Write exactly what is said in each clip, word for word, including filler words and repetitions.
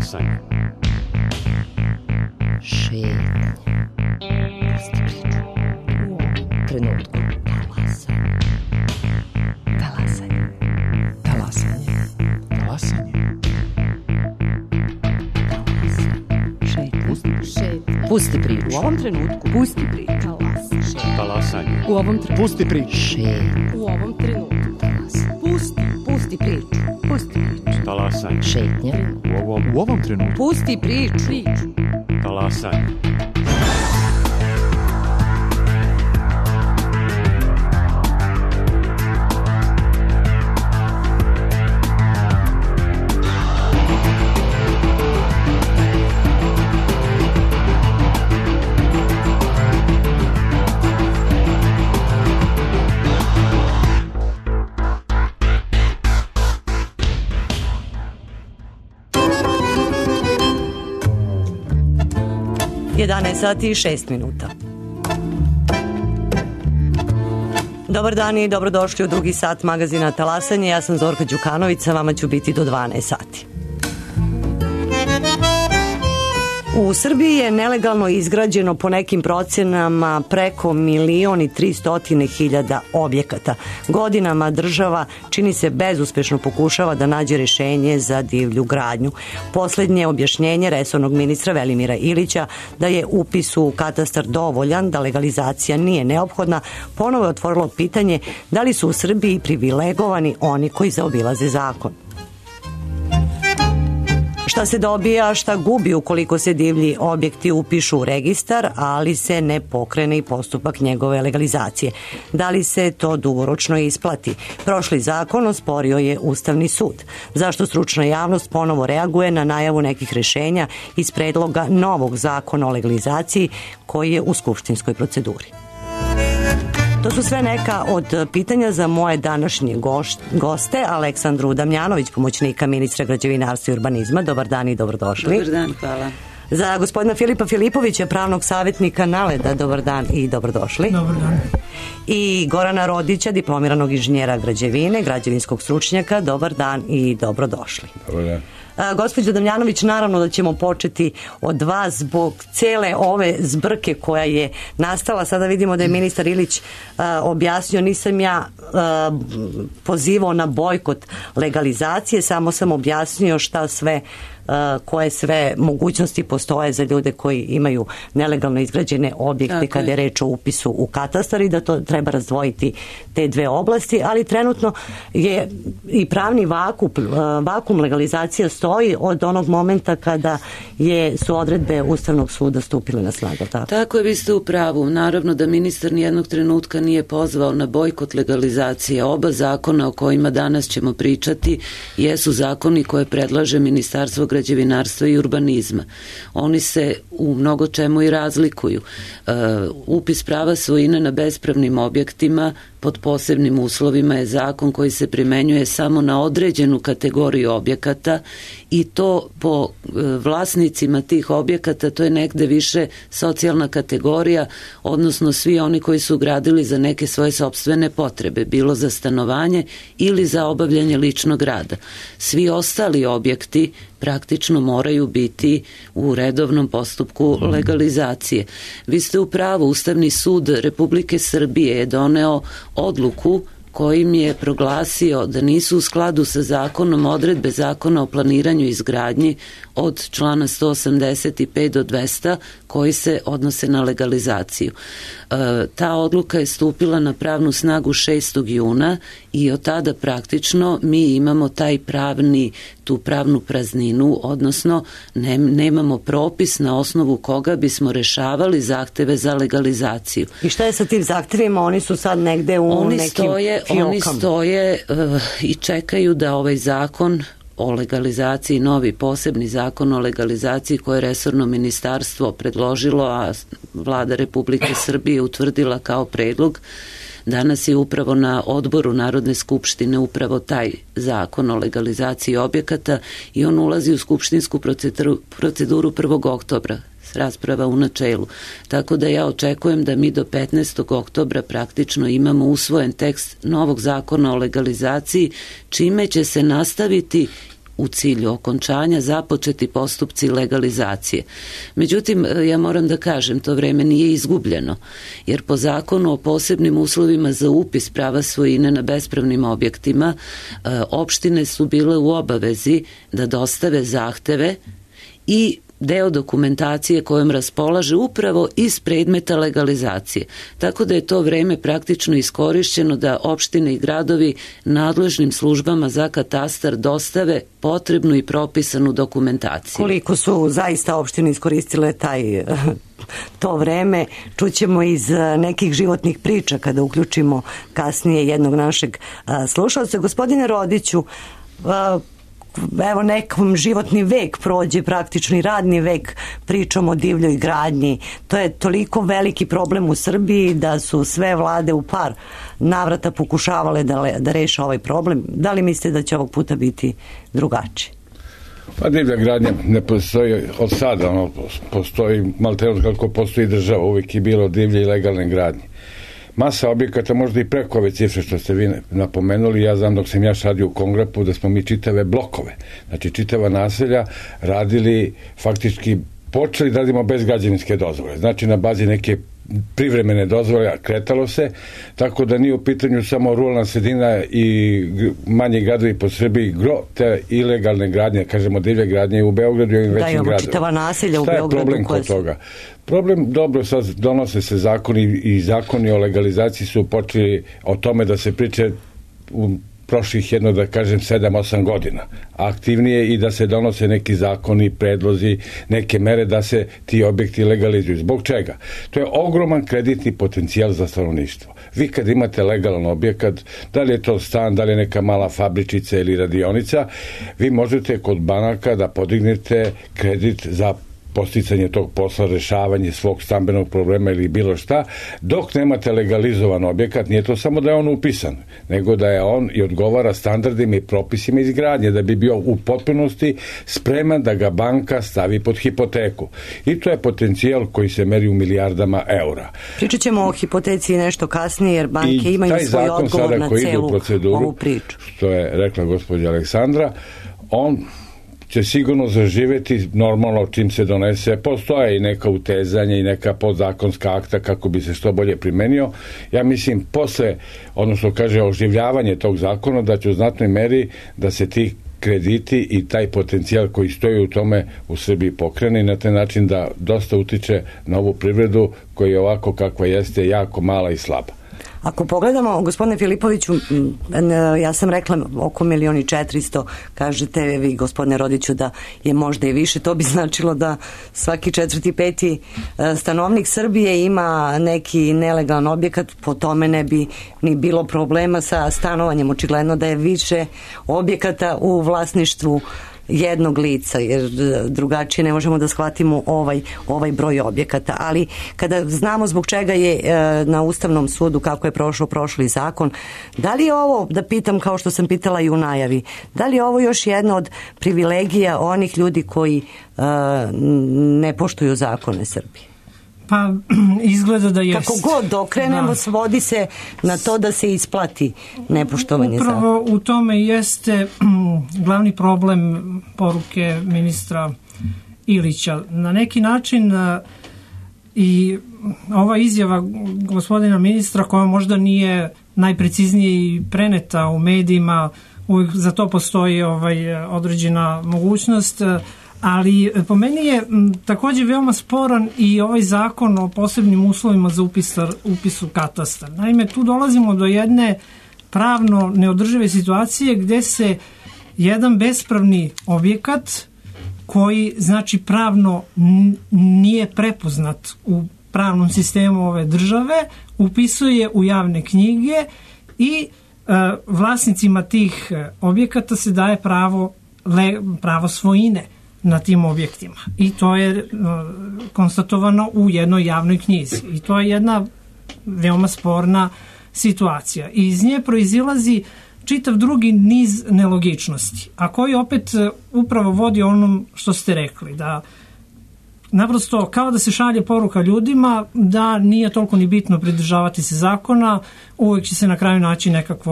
Talasanje. Šetnje. Pusti priču. U ovom trenutku. Talasanje. Talasanje. Talasanje. Šetnje. Pusti priču. U ovom trenutku. Pusti priču. Talasanje. U ovom trenutku. Pusti priču. Šetnje. U ovom trenutku. Pusti. Pusti priču. Pusti priču. Talasanje. Šetnje. U ovom, u ovom trenutku. Pusti priču. Priču. Talasanje. jedanaest sati i šest minuta. Dobar dan i dobrodošli u drugi sat magazina Talasanje. Ja sam Zorka Đukanović, sa vama ću biti do dvanaest sati. U Srbiji je nelegalno izgrađeno po nekim procenama preko milion i tristotine hiljada objekata. Godinama država, čini se, bezuspešno pokušava da nađe rešenje za divlju gradnju. Poslednje objašnjenje resornog ministra Velimira Ilića da je upis u katastar dovoljan, da legalizacija nije neophodna, ponovo je otvorilo pitanje da li su u Srbiji privilegovani oni koji zaobilaze zakon. Šta se dobija, šta gubi ukoliko se divlji objekti upišu u registar, ali se ne pokrene i postupak njegove legalizacije? Da li se to dugoročno isplati? Prošli zakon osporio je Ustavni sud. Zašto stručna javnost ponovo reaguje na najavu nekih rešenja iz predloga novog zakona o legalizaciji koji je u skupštinskoj proceduri? To su sve neka od pitanja za moje današnje goste. Aleksandru Damjanović, pomoćnika ministra građevinarstva i urbanizma. Dobar dan i dobrodošli. Dobar dan, hvala. Za gospodina Filipa Filipovića, pravnog savjetnika Naleda. Dobar dan i dobrodošli. Dobar dan. I Gorana Rodića, diplomiranog inženjera građevine, građevinskog stručnjaka. Dobar dan i dobrodošli. Dobar dan. Gospođo Damjanović, naravno da ćemo početi od vas zbog cele ove zbrke koja je nastala. Sada vidimo da je ministar Ilić a, objasnio, nisam ja a, pozivao na bojkot legalizacije, samo sam objasnio šta sve, a, koje sve mogućnosti postoje za ljude koji imaju nelegalno izgrađene objekte. Tako kada je reč o upisu u katastar, i da to treba razdvojiti te dve oblasti, ali trenutno je i pravni vakum, vakum legalizacija stoji od onog momenta kada je, su odredbe Ustavnog suda stupile na snagu. Tako? Tako je, vi ste u pravu. Naravno da ministar nijednog trenutka nije pozvao na bojkot legalizacije. Oba zakona o kojima danas ćemo pričati jesu zakoni koje predlaže Ministarstvo građevinarstva i urbanizma. Oni se u mnogo čemu i razlikuju. Uh, upis prava svojine na bespravnim objektima pod posebnim uslovima je zakon koji se primenjuje samo na određenu kategoriju objekata, i to po vlasnicima tih objekata, to je negde više socijalna kategorija, odnosno svi oni koji su gradili za neke svoje sopstvene potrebe, bilo za stanovanje ili za obavljanje ličnog rada. Svi ostali objekti praktično moraju biti u redovnom postupku legalizacije. Vi ste u pravu, Ustavni sud Republike Srbije je doneo odluku kojim je proglasio da nisu u skladu sa zakonom odredbe Zakona o planiranju i izgradnji od člana sto osamdeset pet do dvesta koji se odnose na legalizaciju. E, ta odluka je stupila na pravnu snagu šestog juna i od tada praktično mi imamo taj pravni, tu pravnu prazninu, odnosno ne, nemamo propis na osnovu koga bismo rešavali zahteve za legalizaciju. I šta je sa tim zahtevima? Oni su sad negde u oni nekim stoje, fiokama. Oni stoje uh, i čekaju da ovaj zakon o legalizaciji, novi posebni zakon o legalizaciji koje je resorno ministarstvo predložilo, a Vlada Republike Srbije utvrdila kao predlog. Danas je upravo na odboru Narodne skupštine upravo taj zakon o legalizaciji objekata i on ulazi u skupštinsku proceduru, proceduru prvog oktobra. Rasprava u načelu. Tako da ja očekujem da mi do petnaestog oktobra praktično imamo usvojen tekst novog zakona o legalizaciji, čime će se nastaviti u cilju okončanja započeti postupci legalizacije. Međutim, ja moram da kažem, to vreme nije izgubljeno, jer po zakonu o posebnim uslovima za upis prava svojine na bespravnim objektima, opštine su bile u obavezi da dostave zahteve i deo dokumentacije kojom raspolaže upravo iz predmeta legalizacije. Tako da je to vreme praktično iskorišćeno da opštine i gradovi nadležnim službama za katastar dostave potrebnu i propisanu dokumentaciju. Koliko su zaista opštine iskoristile taj to vreme, čućemo iz nekih životnih priča kada uključimo kasnije jednog našeg slušalca. Gospodine Rodiću, evo nekom životni vek prođe, praktično i radni vek, pričamo o divljoj gradnji. To je toliko veliki problem u Srbiji da su sve vlade u par navrata pokušavale da, da reše ovaj problem. Da li mislite da će ovog puta biti drugačije? Pa divlja gradnja ne postoji od sada, ono, postoji malte od kako postoji država, uvijek je bilo divlje i legalne gradnje. Masa objekata, možda i preko ove cifre što ste vi napomenuli, ja znam dok sam ja šadio u Kongrapu da smo mi čitave blokove, znači čitava naselja radili, faktički počeli da radimo bez građevinske dozvole, znači na bazi neke privremene dozvole, kretalo se, tako da nije u pitanju samo ruralna sredina i manji gradovi po Srbiji, gro te ilegalne gradnje, kažemo divlje gradnje u Beogradu i ovim većim gradovima. Da, čitava naselja u Beogradu. Šta je problem kod toga? Problem, dobro, sad donose se zakoni i zakoni o legalizaciji su počeli o tome da se priče u prošlih jedno, da kažem, sedam osam godina. Aktivnije i da se donose neki zakoni, predlozi, neke mere da se ti objekti legalizuju. Zbog čega? To je ogroman kreditni potencijal za stanovništvo. Vi kad imate legalan objekat, da li je to stan, da li je neka mala fabričica ili radionica, vi možete kod banaka da podignete kredit za posticanje tog posla, rešavanje svog stambenog problema ili bilo šta, dok nemate legalizovan objekat, nije to samo da je on upisan, nego da je on i odgovara standardima i propisima izgradnje, da bi bio u potpunosti spreman da ga banka stavi pod hipoteku. I to je potencijal koji se meri u milijardama eura. Pričat ćemo o hipoteci nešto kasnije, jer banke I imaju svoj odgovor na celu ovu priču. Što je rekla gospođa Aleksandra, on će sigurno zaživeti normalno čim se donese. Postoje i neka utezanja i neka podzakonska akta kako bi se što bolje primenio. Ja mislim posle, odnosno kaže oživljavanje tog zakona, da će u znatnoj meri da se ti krediti i taj potencijal koji stoji u tome u Srbiji pokrene i na taj način da dosta utiče na ovu privredu koja je ovako kakva jeste jako mala i slaba. Ako pogledamo, gospodine Filipoviću, ja sam rekla oko milion i četiristo, kažete vi, gospodine Rodiću, da je možda i više, to bi značilo da svaki četvrti, peti stanovnik Srbije ima neki nelegalan objekat, po tome ne bi ni bilo problema sa stanovanjem. Očigledno da je više objekata u vlasništvu jednog lica, jer drugačije ne možemo da shvatimo ovaj, ovaj broj objekata. Ali kada znamo zbog čega je e, na Ustavnom sudu, kako je prošao prošli zakon, da li je ovo, da pitam kao što sam pitala i u najavi, da li je ovo još jedna od privilegija onih ljudi koji e, ne poštuju zakone Srbije? Pa izgleda da jeste. Kako god okrenemo, da. Svodi se na to da se isplati nepoštovanje zakona. Upravo u tome jeste glavni problem poruke ministra Ilića. Na neki način i ova izjava gospodina ministra, koja možda nije najpreciznije i preneta u medijima, uvijek za to postoji ovaj određena mogućnost, ali po meni je m, također veoma sporan i ovaj zakon o posebnim uslovima za upis, upis u katastar. Naime, tu dolazimo do jedne pravno neodržive situacije gde se jedan bespravni objekat koji znači pravno n- nije prepoznat u pravnom sistemu ove države upisuje u javne knjige i e, vlasnicima tih objekata se daje pravo, le, pravo svojine na tim objektima. I to je uh, konstatovano u jednoj javnoj knjizi. I to je jedna veoma sporna situacija. I iz nje proizilazi čitav drugi niz nelogičnosti, a koji opet uh, upravo vodi onom što ste rekli, da naprosto kao da se šalje poruka ljudima da nije toliko ni bitno pridržavati se zakona, uvijek će se na kraju naći nekakvo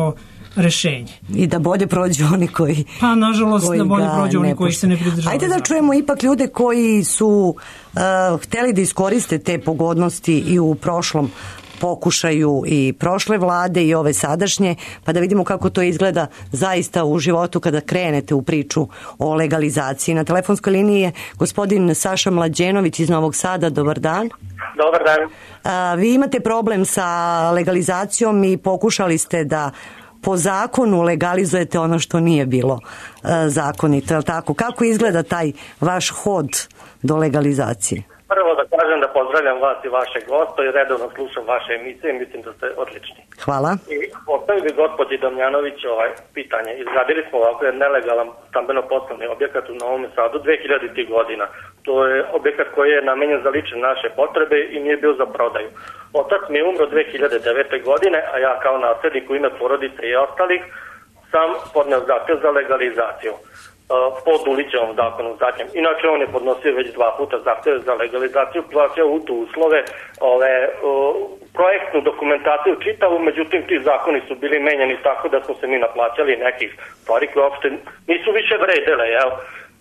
rešenje. I da bolje prođu oni koji... Pa, nažalost, da bolje prođu oni koji se ne pridržavaju. Ajde da čujemo ipak ljude koji su uh, hteli da iskoriste te pogodnosti i u prošlom pokušaju i prošle vlade i ove sadašnje, pa da vidimo kako to izgleda zaista u životu kada krenete u priču o legalizaciji. Na telefonskoj liniji je gospodin Saša Mlađenović iz Novog Sada. Dobar dan. Dobar dan. A, vi imate problem sa legalizacijom i pokušali ste da po zakonu legalizujete ono što nije bilo a, zakonito, je li tako? Kako izgleda taj vaš hod do legalizacije? Prvo da kažem da pozdravljam vas i vašeg gosta i redovno slušam vaše emisije i mislim da ste odlični. Hvala. I postavio bi gospođi Damjanović ovaj pitanje. Izgradili smo ovako jedan nelegalan stambeno-poslovni objekat u Novom Sadu dve hiljaditih godina. To je objekat koji je namenjen za lične naše potrebe i nije bio za prodaju. Otac mi je umro dve hiljade devete. godine, a ja kao naslednik u ime porodice i ostalih sam podneo zahtev za legalizaciju po Dulićevom zakonu. Zatim, inače on je podnosio već dva puta zahteve za legalizaciju, plaćao u tu uslove, ove, o, projektnu dokumentaciju čitavu, međutim ti zakoni su bili menjani tako da smo se mi naplaćali nekih stvari koje uopšte nisu više vredele, jel?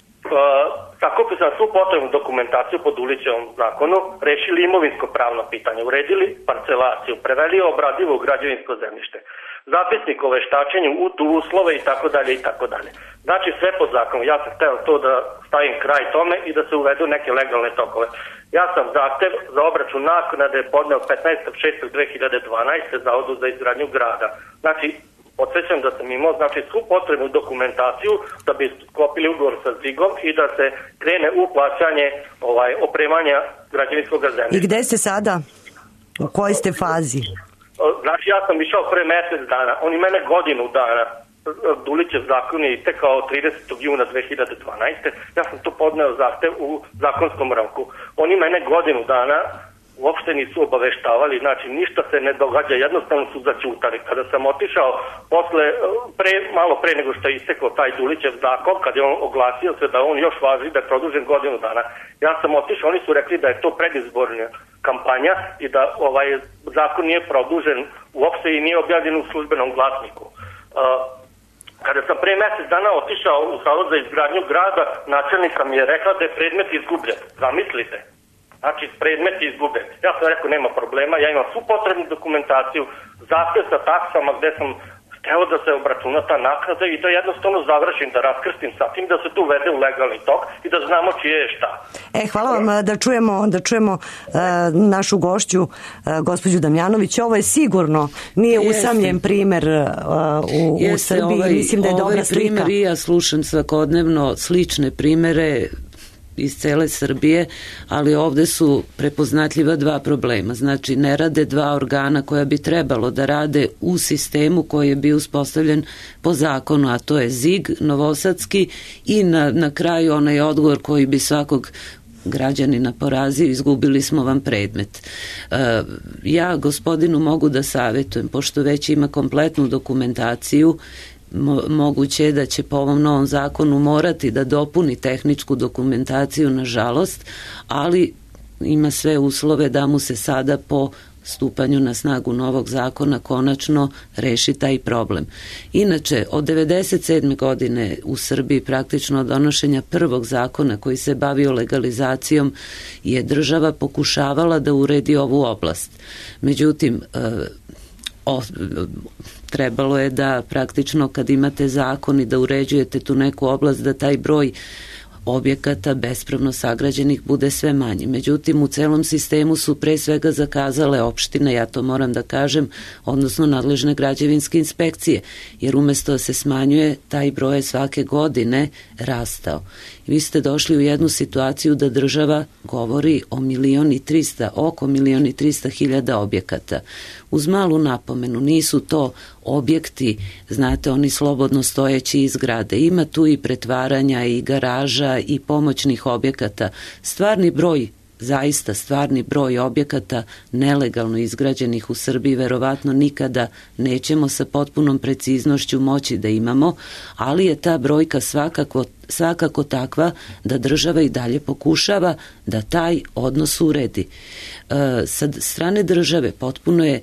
Sakupio sam svu potrebnu dokumentaciju po Dulićevom zakonu, rešili imovinsko-pravno pitanje, uredili parcelaciju, preveli obradivo u građevinsko zemljište, zapisnik o veštačenju, u tu uslove i tako dalje i tako dalje. Znači sve po zakonu. Ja sam hteo to da stavim kraj tome i da se uvedu neke legalne tokove. Ja sam zahtev za obračun naknade podneo petnaestog šestog dve hiljade dvanaeste. Zavodu za izgradnju grada. Znači, podsjećam da sam imao znači, svu potrebnu dokumentaciju da bi sklopili ugovor sa Zigom i da se krene u plaćanje ovaj, opremanja građevinskog zemljišta. I gde ste sada? U kojoj ste fazi? Znači, ja sam išao pre mesec dana. Oni mene godinu dana. Dulićev zakon je itekao tridesetog juna dve hiljade dvanaeste. Ja sam to podneo zahtev u zakonskom roku. Oni mene godinu dana uopšte nisu obaveštavali, znači ništa se ne događa, jednostavno su zaćutali. Kada sam otišao posle, pre, malo pre nego što je istekao taj Dulićev zakon, kad je on oglasio se da on još važi, da je produžen godinu dana, ja sam otišao, oni su rekli da je to predizborna kampanja i da ovaj zakon nije produžen uopšte i nije objavljen u službenom glasniku. Uh, Kada sam pre mesec dana otišao u Zavod za izgradnju grada, načelnica mi je rekla da je predmet izgubljen. Zamislite. Znači, predmet je izgubljen. Ja sam rekao, nema problema, ja imam svu potrebnu dokumentaciju, zahtev sa taksama gde sam hteo da se obračuna ta naknada i da jednostavno završim, da raskrstim sa tim, da se tu uvede u legalni tok i da znamo čije je šta. E, hvala vam da čujemo, da čujemo uh, našu gošću, uh, gospođu Damjanović. Ovo je sigurno, nije Jeste. usamljen primer uh, u, Jeste, u Srbiji. Ovaj, Mislim da je dobra slika. Ovaj primer i ja slušam svakodnevno slične primere iz cele Srbije, ali ovde su prepoznatljiva dva problema. Znači, ne rade dva organa koja bi trebalo da rade u sistemu koji je bio uspostavljen po zakonu, a to je Zig, novosadski, i na, na kraju onaj odgovor koji bi svakog građanina porazio, izgubili smo vam predmet. E, ja gospodinu mogu da savjetujem, pošto već ima kompletnu dokumentaciju, moguće je da će po ovom novom zakonu morati da dopuni tehničku dokumentaciju, nažalost, ali ima sve uslove da mu se sada po stupanju na snagu novog zakona konačno reši taj problem. Inače, od devedeset sedme. godine u Srbiji, praktično od donošenja prvog zakona koji se bavio legalizacijom, je država pokušavala da uredi ovu oblast. Međutim, o, trebalo je da praktično kad imate zakon i da uređujete tu neku oblast, da taj broj objekata bespravno sagrađenih bude sve manji. Međutim, u celom sistemu su pre svega zakazale opštine, ja to moram da kažem, odnosno nadležne građevinske inspekcije, jer umesto da se smanjuje, taj broj je svake godine rastao. I vi ste došli u jednu situaciju da država govori o milion i trista, oko milion i trista hiljada objekata. Uz malu napomenu, nisu to objekti, znate, oni slobodno stojeći iz zgrade. Ima tu i pretvaranja i garaža i pomoćnih objekata. Stvarni broj, zaista stvarni broj objekata nelegalno izgrađenih u Srbiji verovatno nikada nećemo sa potpunom preciznošću moći da imamo, ali je ta brojka svakako, svakako takva da država i dalje pokušava da taj odnos uredi. E, sa strane države potpuno je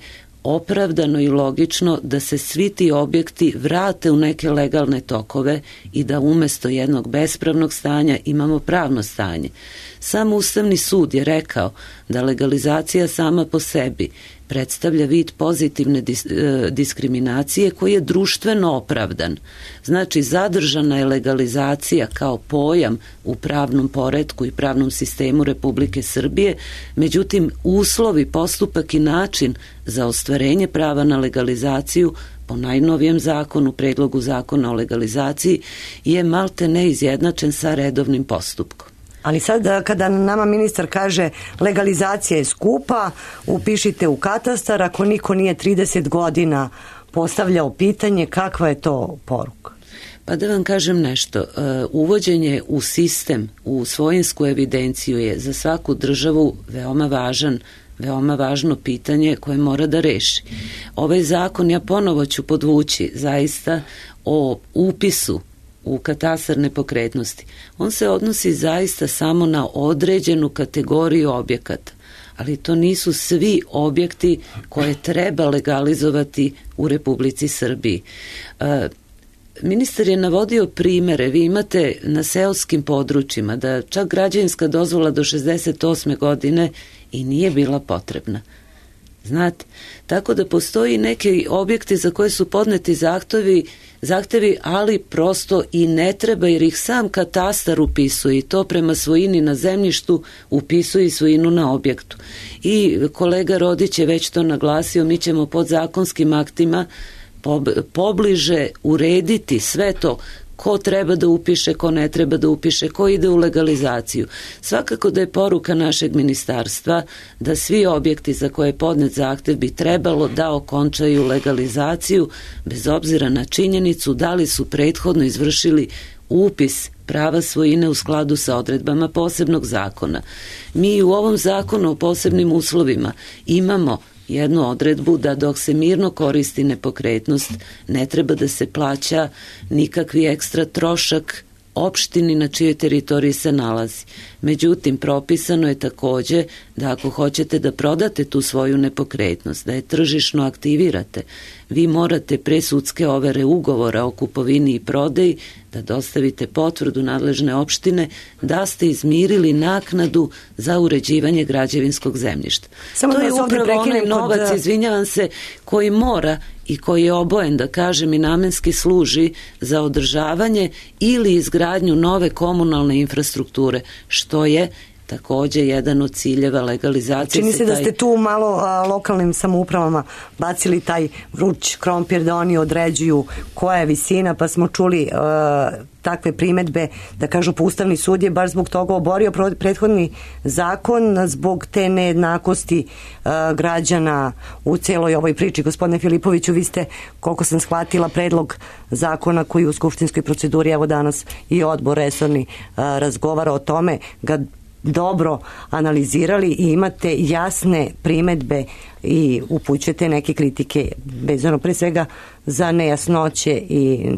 opravdano i logično da se svi ti objekti vrate u neke legalne tokove i da umesto jednog bespravnog stanja imamo pravno stanje. Sam Ustavni sud je rekao da legalizacija sama po sebi predstavlja vid pozitivne dis, e, diskriminacije koji je društveno opravdan. Znači, zadržana je legalizacija kao pojam u pravnom poretku i pravnom sistemu Republike Srbije, međutim, uslovi, postupak i način za ostvarenje prava na legalizaciju po najnovijem zakonu, predlogu zakona o legalizaciji, je malte ne izjednačen sa redovnim postupkom. Ali sad kada nama ministar kaže legalizacija je skupa, upišite u katastar, ako niko nije trideset godina postavljao pitanje, kakva je to poruka? Pa da vam kažem nešto, uvođenje u sistem, u svojinsku evidenciju je za svaku državu veoma važan veoma važno pitanje koje mora da reši. Ovaj zakon, ja ponovo ću podvući, zaista o upisu u katastar nepokretnosti. On se odnosi zaista samo na određenu kategoriju objekata, ali to nisu svi objekti koje treba legalizovati u Republici Srbiji. E, Ministar je navodio primere, vi imate na seoskim područjima da čak građevinska dozvola do šezdeset osme godine i nije bila potrebna. Znate, tako da postoji neki objekti za koje su podneti zahtevi, zahtevi, ali prosto i ne treba jer ih sam katastar upisuje i to prema svojini na zemljištu upisuje i svojinu na objektu. I kolega Rodić je već to naglasio, mi ćemo pod zakonskim aktima pobliže urediti sve to, ko treba da upiše, ko ne treba da upiše, ko ide u legalizaciju. Svakako da je poruka našeg ministarstva da svi objekti za koje je podnet zahtev bi trebalo da okončaju legalizaciju bez obzira na činjenicu da li su prethodno izvršili upis prava svojine u skladu sa odredbama posebnog zakona. Mi u ovom zakonu o posebnim uslovima imamo jednu odredbu da dok se mirno koristi nepokretnost ne treba da se plaća nikakvi ekstra trošak opštini na čijoj teritoriji se nalazi. Međutim, propisano je takođe da ako hoćete da prodate tu svoju nepokretnost, da je tržišno aktivirate, vi morate pre sudske overe ugovora o kupovini i prodaji da dostavite potvrdu nadležne opštine da ste izmirili naknadu za uređivanje građevinskog zemljišta. Samo to je upravo onaj novac, kod... izvinjavam se, koji mora i koji je obojen, da kažem, i namenski služi za održavanje ili izgradnju nove komunalne infrastrukture, što je takođe jedan od ciljeva legalizacije. Čini se da ste tu malo a, lokalnim samoupravama bacili taj vruć krompir da oni određuju koja je visina, pa smo čuli a, takve primetbe da kažu pa Ustavni sud je baš zbog toga oborio prethodni zakon zbog te nejednakosti a, građana u celoj ovoj priči. Gospodine Filipoviću, vi ste, koliko sam shvatila, predlog zakona koji u skupštinskoj proceduri, evo danas i odbor resorni a, razgovara o tome, ga dobro analizirali i imate jasne primetbe i upućujete neke kritike vezano pre svega za nejasnoće i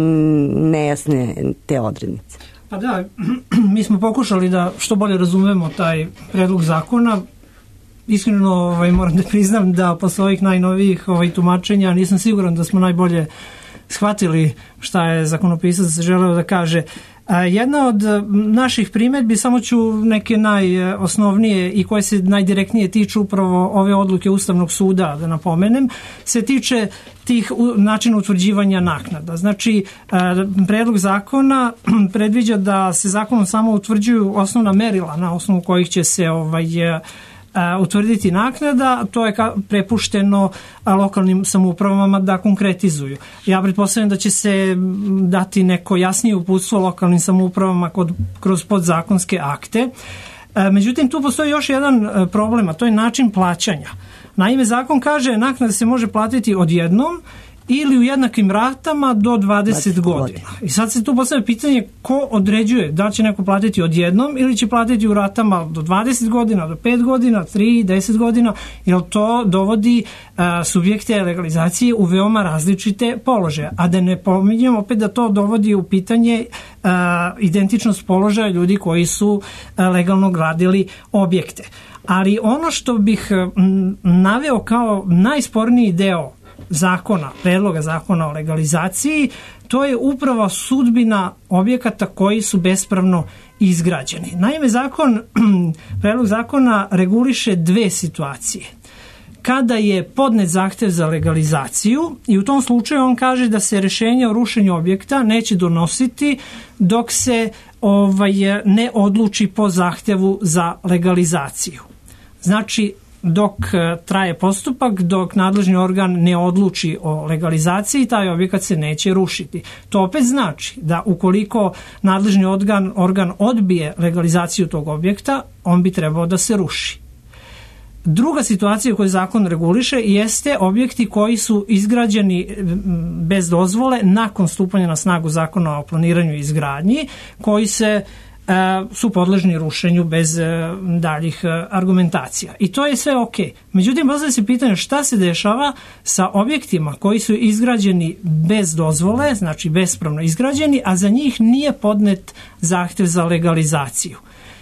nejasne te odrednice. Pa da, mi smo pokušali da što bolje razumemo taj predlog zakona. Iskreno ovaj, moram da priznam da posle ovih najnovijih ovaj, tumačenja nisam siguran da smo najbolje shvatili šta je zakonopisac želeo da kaže. Jedna od naših primjedbi, samo ću neke najosnovnije i koje se najdirektnije tiču upravo ove odluke Ustavnog suda, da napomenem, se tiče tih načina utvrđivanja naknada. Znači, predlog zakona predviđa da se zakonom samo utvrđuju osnovna merila na osnovu kojih će se ovaj utvrditi naknada, to je prepušteno lokalnim samoupravama da konkretizuju. Ja pretpostavljam da će se dati neko jasnije uputstvo lokalnim samoupravama kod, kroz podzakonske akte. Međutim, tu postoji još jedan problem, a to je način plaćanja. Naime, zakon kaže naknada se može platiti odjednom ili u jednakim ratama do dvadeset godina. I sad se tu postavlja pitanje ko određuje da će neko platiti odjednom ili će platiti u ratama do dvadeset godina, do pet godina, tri, deset godina, jer to dovodi a, subjekte legalizacije u veoma različite položaje. A da ne pominjem opet da to dovodi u pitanje a, identičnost položaja ljudi koji su a, legalno gradili objekte. Ali ono što bih m, naveo kao najsporniji deo zakona, predloga zakona o legalizaciji, to je upravo sudbina objekata koji su bespravno izgrađeni. Naime, zakon, predlog zakona reguliše dve situacije. Kada je podnet zahtev za legalizaciju i u tom slučaju on kaže da se rješenje o rušenju objekta neće donositi dok se ovaj, ne odluči po zahtevu za legalizaciju. Znači, dok traje postupak, dok nadležni organ ne odluči o legalizaciji, taj objekat se neće rušiti. To opet znači da ukoliko nadležni organ, organ odbije legalizaciju tog objekta, on bi trebao da se ruši. Druga situacija koju zakon reguliše jeste objekti koji su izgrađeni bez dozvole nakon stupanja na snagu zakona o planiranju i izgradnji, koji se su podležni rušenju bez daljih argumentacija. I to je sve ok. Međutim, postavlja se pitanje šta se dešava sa objektima koji su izgrađeni bez dozvole, znači bespravno izgrađeni, a za njih nije podnet zahtev za legalizaciju.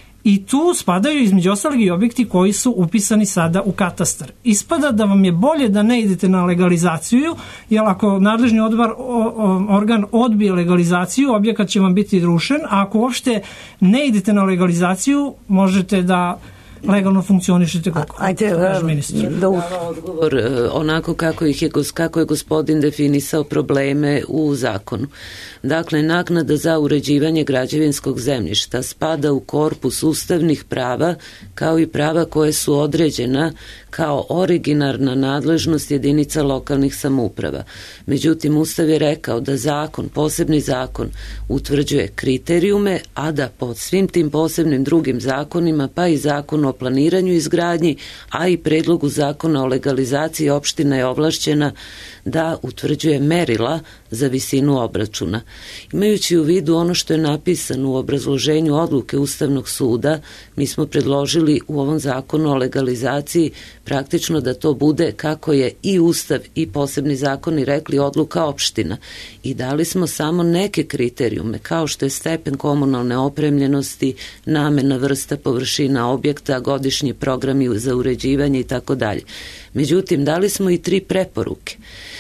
I tu spadaju između ostalih i objekti koji su upisani sada u katastar. Ispada da vam je bolje da ne idete na legalizaciju, jer ako nadležni odbar, organ odbije legalizaciju, objekat će vam biti rušen, a ako uopšte ne idete na legalizaciju, možete da legalno funkcionišete kako Ajde, kaže ministar. Da u... Odgovor onako kako, ih je, kako je gospodin definisao probleme u zakonu. Dakle, naknada za uređivanje građevinskog zemljišta spada u korpus ustavnih prava kao i prava koje su određena kao originarna nadležnost jedinica lokalnih samouprava. Međutim, Ustav je rekao da zakon, posebni zakon, utvrđuje kriterijume, a da pod svim tim posebnim drugim zakonima, pa i zakon o planiranju i izgradnji, a i predlogu zakona o legalizaciji, opština je ovlašćena da utvrđuje merila za visinu obračuna. Imajući u vidu ono što je napisano u obrazloženju odluke Ustavnog suda, mi smo predložili u ovom zakonu o legalizaciji praktično da to bude, kako je i Ustav i posebni zakoni rekli, odluka opština. I dali smo samo neke kriterijume, kao što je stepen komunalne opremljenosti, namena, vrsta, površina objekta, godišnji programi za uređivanje i tako dalje. Međutim, dali smo i tri preporuke.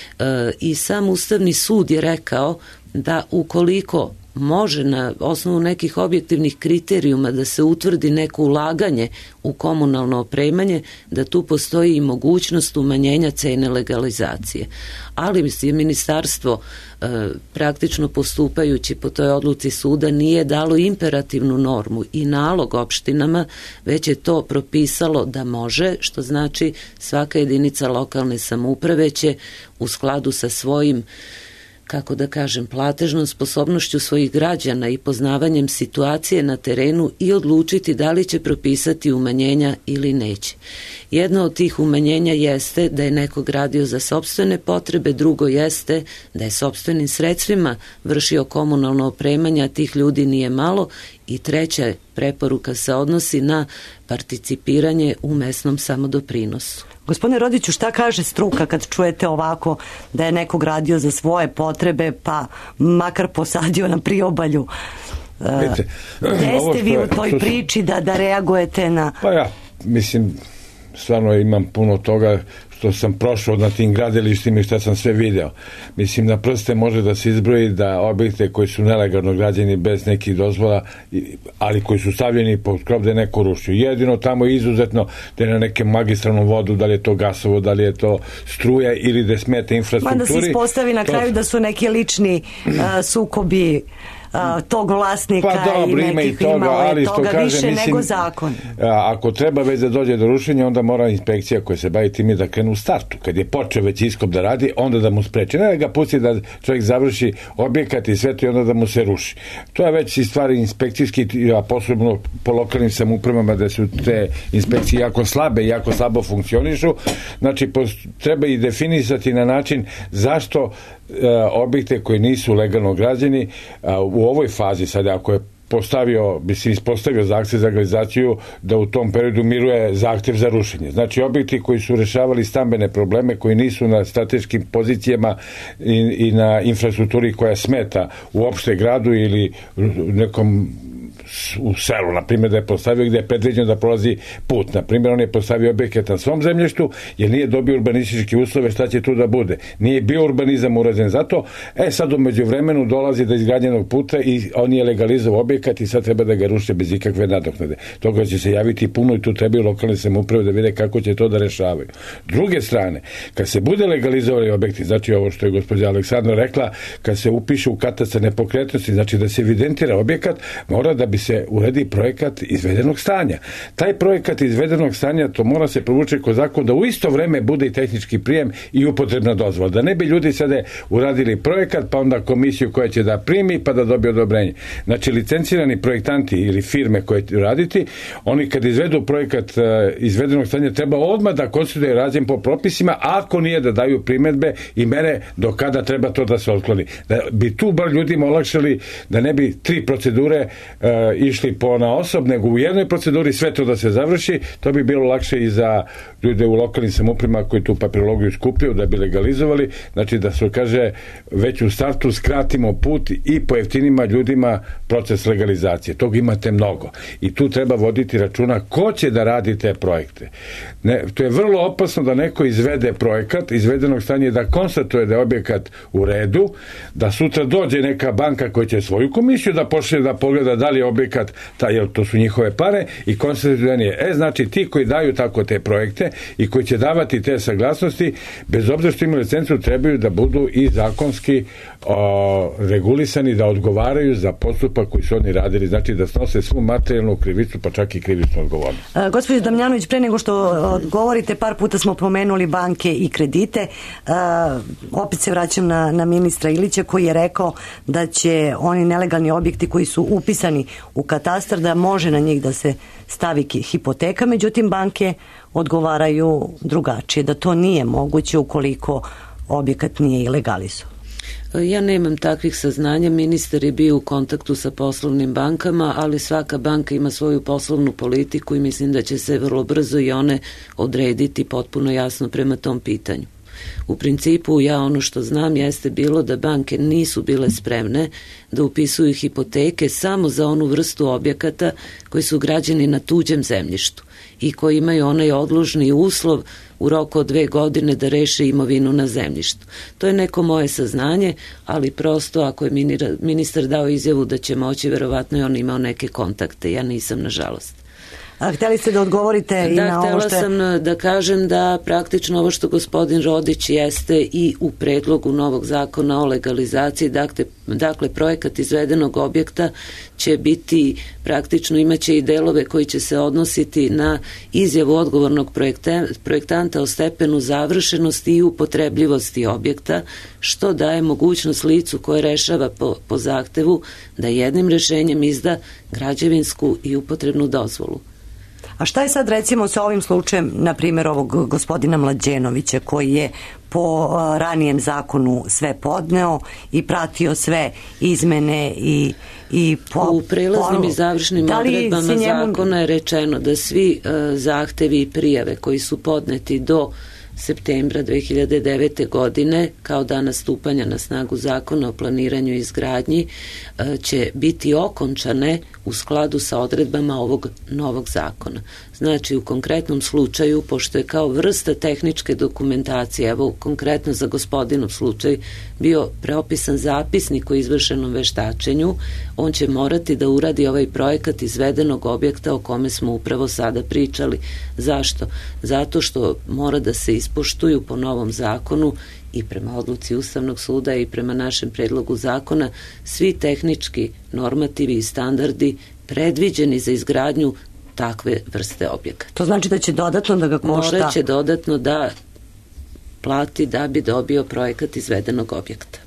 E, I sam Ustavni sud je rekao da ukoliko može na osnovu nekih objektivnih kriterijuma da se utvrdi neko ulaganje u komunalno opremanje, da tu postoji i mogućnost umanjenja cene legalizacije. Ali je ministarstvo e, praktično postupajući po toj odluci suda nije dalo imperativnu normu i nalog opštinama, već je to propisalo da može, što znači svaka jedinica lokalne samouprave će u skladu sa svojim, kako da kažem, platežnom sposobnošću svojih građana i poznavanjem situacije na terenu i odlučiti da li će propisati umanjenja ili neće. Jedno od tih umanjenja jeste da je neko gradio za sopstvene potrebe, drugo jeste da je sopstvenim sredstvima vršio komunalno opremanje, a tih ljudi nije malo, i treća preporuka se odnosi na participiranje u mesnom samodoprinosu. Gospodine Rodiću, šta kaže struka kad čujete ovako da je neko gradio za svoje potrebe, pa makar posadio na priobalju? Vidite, gde ste vi u toj što, priči da, da reagujete na... Pa ja, mislim, stvarno imam puno toga što sam prošao na tim gradilištima i što sam sve video. Mislim, na prste može da se izbroji da objekte koji su nelegalno građeni bez nekih dozvola, ali koji su stavljeni pod krov da je neko rušio. Jedino tamo je izuzetno da je na nekem magistralnom vodu, da li je to gasovo, da li je to struja ili da smeta infrastrukturi. Mada se ispostavi na kraju to... da su neki lični uh, sukobi Uh, tog vlasnika pa dobro, i nekih toga, imao je ali toga kaže, više mislim, nego zakon. Ako treba već da dođe do rušenja, onda mora inspekcija koja se bavi time da krenu u startu. Kad je počeo već iskop da radi, onda da mu spreče. Ne da ga pusti da čovjek završi objekat i sve to i onda da mu se ruši. To je već i stvari inspekcijski, a posebno po lokalnim samoupravama da su te inspekcije jako slabe i jako slabo funkcionišu. Znači, treba i definisati na način zašto objekte koji nisu legalno građeni u ovoj fazi, sada ako je postavio, bi se ispostavio zahtev za legalizaciju, da u tom periodu miruje zahtev za rušenje. Znači, objekti koji su rešavali stambene probleme, koji nisu na strateškim pozicijama i, i na infrastrukturi koja smeta uopšte gradu ili nekom u selu, na primjer, da je postavio gde je predviđeno da prolazi put. Na primjer, on je postavio objekat na svom zemljištu jer nije dobio urbanističke uslove šta će tu da bude. Nije bio urbanizam urađen zato. E, sad u međuvremenu dolazi do izgrađenog puta i on je legalizovao objekat i sad treba da ga ruše bez ikakve nadoknade. Toga će se javiti puno i tu trebaju lokalne samouprave da vide kako će to da rešavaju. Druge strane, kad se bude legalizovali objekti, znači ovo što je gospođa Aleksandra rekla, kad se upiše u katastar nepokretnosti, znači da se evidentira objekat, mora da bi se uredi projekat izvedenog stanja. Taj projekat izvedenog stanja, to mora se provući kroz zakon da u isto vreme bude i tehnički prijem i upotrebna dozvola. Da ne bi ljudi sada uradili projekat, pa onda komisiju koja će da primi, pa da dobije odobrenje. Znači, licencirani projektanti ili firme koje će raditi, oni kad izvedu projekat izvedenog stanja, treba odmah da konstituju rađen po propisima, ako nije da daju primedbe i mere do kada treba to da se otkloni. Da bi tu bar ljudima olakšali, da ne bi tri procedure uh, išli po na osob, nego u jednoj proceduri sve to da se završi, to bi bilo lakše i za ljude u lokalnim samoupravama koji tu papirologiju skupljaju da bi legalizovali, znači da se kaže već u startu skratimo put i pojeftinima ljudima proces legalizacije. Tog imate mnogo i tu treba voditi računa ko će da radi te projekte. Ne, to je vrlo opasno da neko izvede projekat izvedenog stanja, da konstatuje da je objekat u redu, da sutra dođe neka banka koja će svoju komisiju da pošle da pogleda da li je objekat, ta, jer to su njihove pare i konstatuje da nije. E, znači ti koji daju tako te projekte i koji će davati te saglasnosti, bez obzira što imaju licencu, trebaju da budu i zakonski o, regulisani, da odgovaraju za postupak koji su oni radili, znači da snose svu materijalnu krivicu, pa čak i krivičnu odgovornost. E, gospođo Damjanović, pre nego što odgovorite, par puta smo pomenuli banke i kredite. E, opet se vraćam na, na ministra Ilića koji je rekao da će oni nelegalni objekti koji su upisani u katastar, da može na njih da se stavi hipoteka, međutim banke odgovaraju drugačije, da to nije moguće ukoliko objekat nije i legalizovan. Ja nemam takvih saznanja, ministar je bio u kontaktu sa poslovnim bankama, ali svaka banka ima svoju poslovnu politiku i mislim da će se vrlo brzo i one odrediti potpuno jasno prema tom pitanju. U principu ja ono što znam jeste bilo da banke nisu bile spremne da upisuju hipoteke samo za onu vrstu objekata koji su građeni na tuđem zemljištu i koji imaju onaj odložni uslov u roku od dve godine da reše imovinu na zemljištu. To je neko moje saznanje, ali prosto ako je ministar dao izjavu da će moći, verovatno je on imao neke kontakte, ja nisam, nažalost. A htjeli ste da odgovorite i da, na ovo što... Da, htjela sam da kažem da praktično ovo što gospodin Rodić jeste i u predlogu novog zakona o legalizaciji, dakle, dakle projekat izvedenog objekta će biti, praktično imaće i delove koji će se odnositi na izjavu odgovornog projektanta o stepenu završenosti i upotrebljivosti objekta, što daje mogućnost licu koje rešava po, po zahtevu da jednim rešenjem izda građevinsku i upotrebnu dozvolu. A šta je sad recimo sa ovim slučajem, na primjer ovog gospodina Mlađenovića koji je po ranijem zakonu sve podneo i pratio sve izmene i, i po, u prelaznim po, i završnim odredbama njemu... zakona je rečeno da svi uh, zahtevi i prijave koji su podneti do septembra dve hiljade devete. godine kao dana stupanja na snagu zakona o planiranju i izgradnji će biti okončane u skladu sa odredbama ovog novog zakona. Znači u konkretnom slučaju, pošto je kao vrsta tehničke dokumentacije, evo konkretno za gospodinov slučaj bio preopisan zapisnik o izvršenom veštačenju, on će morati da uradi ovaj projekat izvedenog objekta o kome smo upravo sada pričali. Zašto? Zato što mora da se ispoštuju po novom zakonu i prema odluci Ustavnog suda i prema našem predlogu zakona svi tehnički normativi i standardi predviđeni za izgradnju takve vrste objekata. To znači da će dodatno da ga košta? Morat će dodatno da plati da bi dobio projekat izvedenog objekta.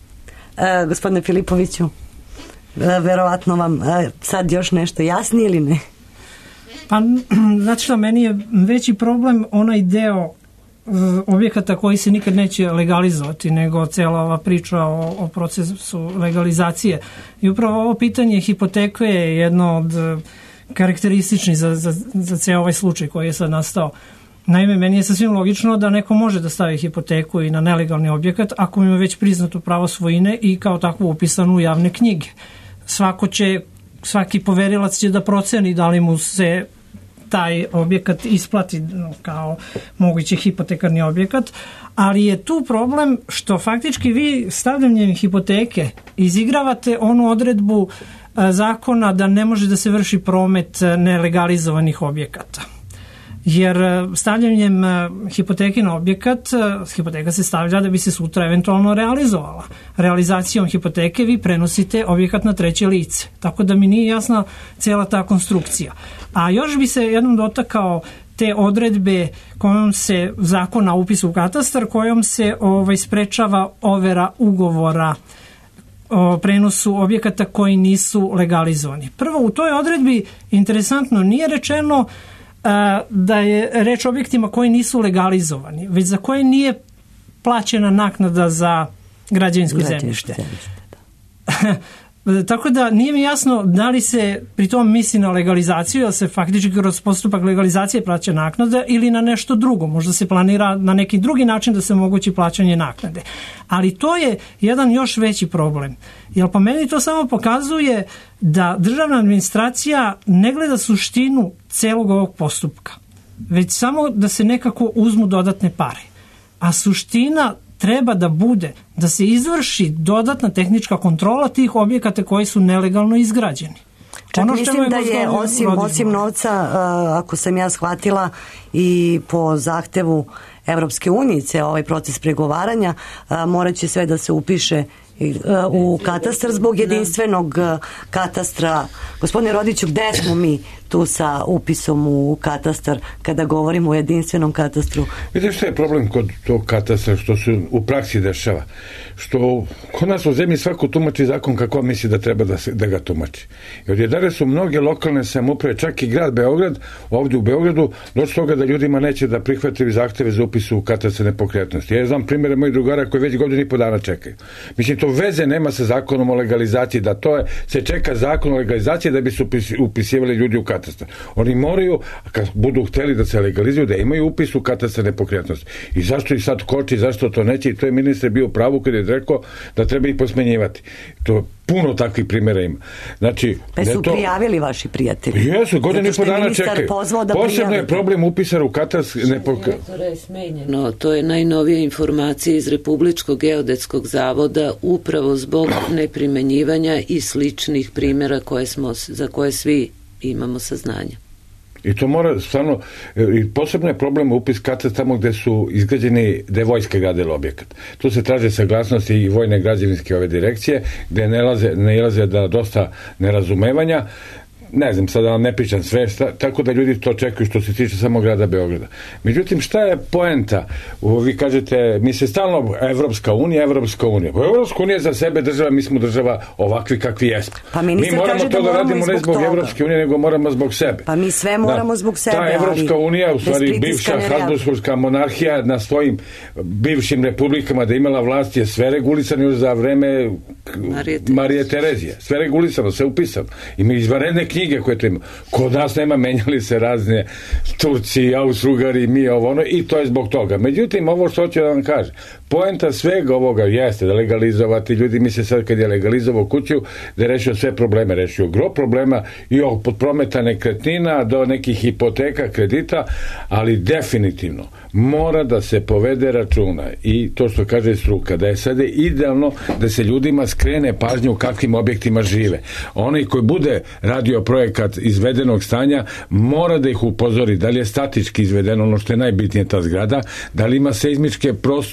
E, gospodine Filipoviću, e, verovatno vam e, sad još nešto jasni ili ne? Pa, znači što, meni je veći problem onaj deo objekata koji se nikad neće legalizovati, nego cela ova priča o, o procesu legalizacije. I upravo ovo pitanje hipoteke je jedno od karakterističnih za, za, za ceo ovaj slučaj koji je sad nastao. Naime, meni je sasvim logično da neko može da stavi hipoteku i na nelegalni objekat ako ima već priznato pravo svojine i kao takvo upisano u javne knjige. Svako će, svaki poverilac će da proceni da li mu se taj objekat isplati kao mogući hipotekarni objekat, ali je tu problem što faktički vi stavljanjem hipoteke izigravate onu odredbu zakona da ne može da se vrši promet nelegalizovanih objekata. Jer stavljanjem hipoteke na objekat, hipoteka se stavlja da bi se sutra eventualno realizovala. Realizacijom hipoteke vi prenosite objekat na treće lice. Tako da mi nije jasna cijela ta konstrukcija. A još bi se jednom dotakao te odredbe kojom se zakona upisu u katastar, kojom se ovaj, sprečava overa ugovora o prenosu objekata koji nisu legalizovani. Prvo, u toj odredbi, interesantno, nije rečeno da je reč o objektima koji nisu legalizovani, već za koje nije plaćena naknada za građevinsko zemljište. Tako da nije mi jasno da li se pri tom misli na legalizaciju, jer se faktički kroz postupak legalizacije plaća naknada ili na nešto drugo. Možda se planira na neki drugi način da se omogući plaćanje naknade. Ali to je jedan još veći problem. Jer po meni to samo pokazuje da državna administracija ne gleda suštinu celog ovog postupka, već samo da se nekako uzmu dodatne pare. A suština treba da bude da se izvrši dodatna tehnička kontrola tih objekata koji su nelegalno izgrađeni. Čak ono mislim da je osim, osim novca, uh, ako sam ja shvatila, i po zahtevu Evropske unice ovaj proces pregovaranja, uh, morat će sve da se upiše u katastar zbog jedinstvenog katastra. Gospodine Rodiću, gde smo mi tu sa upisom u katastar kada govorimo o jedinstvenom katastru? Vidite što je problem kod tog katastra, što se u praksi dešava, što kod nas u zemlji svako tumači zakon kako misli da treba da, se, da ga tumači. Jer je danas su mnoge lokalne samouprave, čak i grad Beograd, ovdje u Beogradu, doći toga da ljudima neće da prihvatili zahteve za upis u katastar nepokretnosti. Ja znam primjere mojih drugara koji već godinu i po dana čekaju. Mislim, to veze nema sa zakonom o legalizaciji, da to je, se čeka zakon o legalizaciji da bi se upis, upisivali ljudi u katastar. Oni moraju, kad budu hteli da se legalizuju, da imaju upis u katastar nepokretnosti. I zašto ih sad koči, zašto to neće? I to je ministar bio u pravu kad je rekao da treba ih posmenjivati. To puno takvih primjera ima. Znači, pa su to... prijavili vaši prijatelji? Jesu, godinu i po dana čekaju. Posebno je problem upisar u katastar nepokretnosti. No, to je najnovija informacija iz Republičkog geodetskog zavoda upravo zbog neprimenjivanja i sličnih primjera koje smo, za koje svi imamo saznanja. I to mora stvarno, i posebno je problem upis katastra tamo gde su izgrađeni, gde je vojska gradila objekat. Tu se traže saglasnosti i vojne građevinske ove direkcije, gde ne ilaze, ne ilaze da dosta nerazumevanja. Ne znam, sada vam ne pričam sve, šta, tako da ljudi to čekaju što se tiče samo grada Beograda. Međutim, šta je poenta? Vi kažete, mi se stalno Evropska unija, Evropska unija. Evropska unija za sebe država, mi smo država ovakvi kakvi jesmo. Pa mi moramo to da, da radimo ne zbog Evropske unije, nego moramo zbog sebe. Pa mi sve moramo da, zbog sebe. Ta Evropska unija, u stvari bivša Habsburška monarhija na svojim bivšim republikama da imala vlast je sve regulisano još za vreme Marije, Marije Terezije. Sve regulisano, sve upisano. Ima izvanredne knjige koje to ima. Kod nas nema, menjali se razne Turci, Austro-Ugari, mi ovo ono, i to je zbog toga. Međutim, ovo što ću da vam kaže, poenta svega ovoga jeste da legalizovati, ljudi misle sad kad je legalizovao kuću da je rešio sve probleme, rešio gro problema i od prometa nekretnina do nekih hipoteka, kredita, ali definitivno mora da se povede računa i to što kaže struka, da je sada idealno da se ljudima skrene pažnju u kakvim objektima žive. Onaj koji bude radio projekat izvedenog stanja mora da ih upozori da li je statički izvedeno ono što je najbitnije ta zgrada, da li ima seizmičke prostor,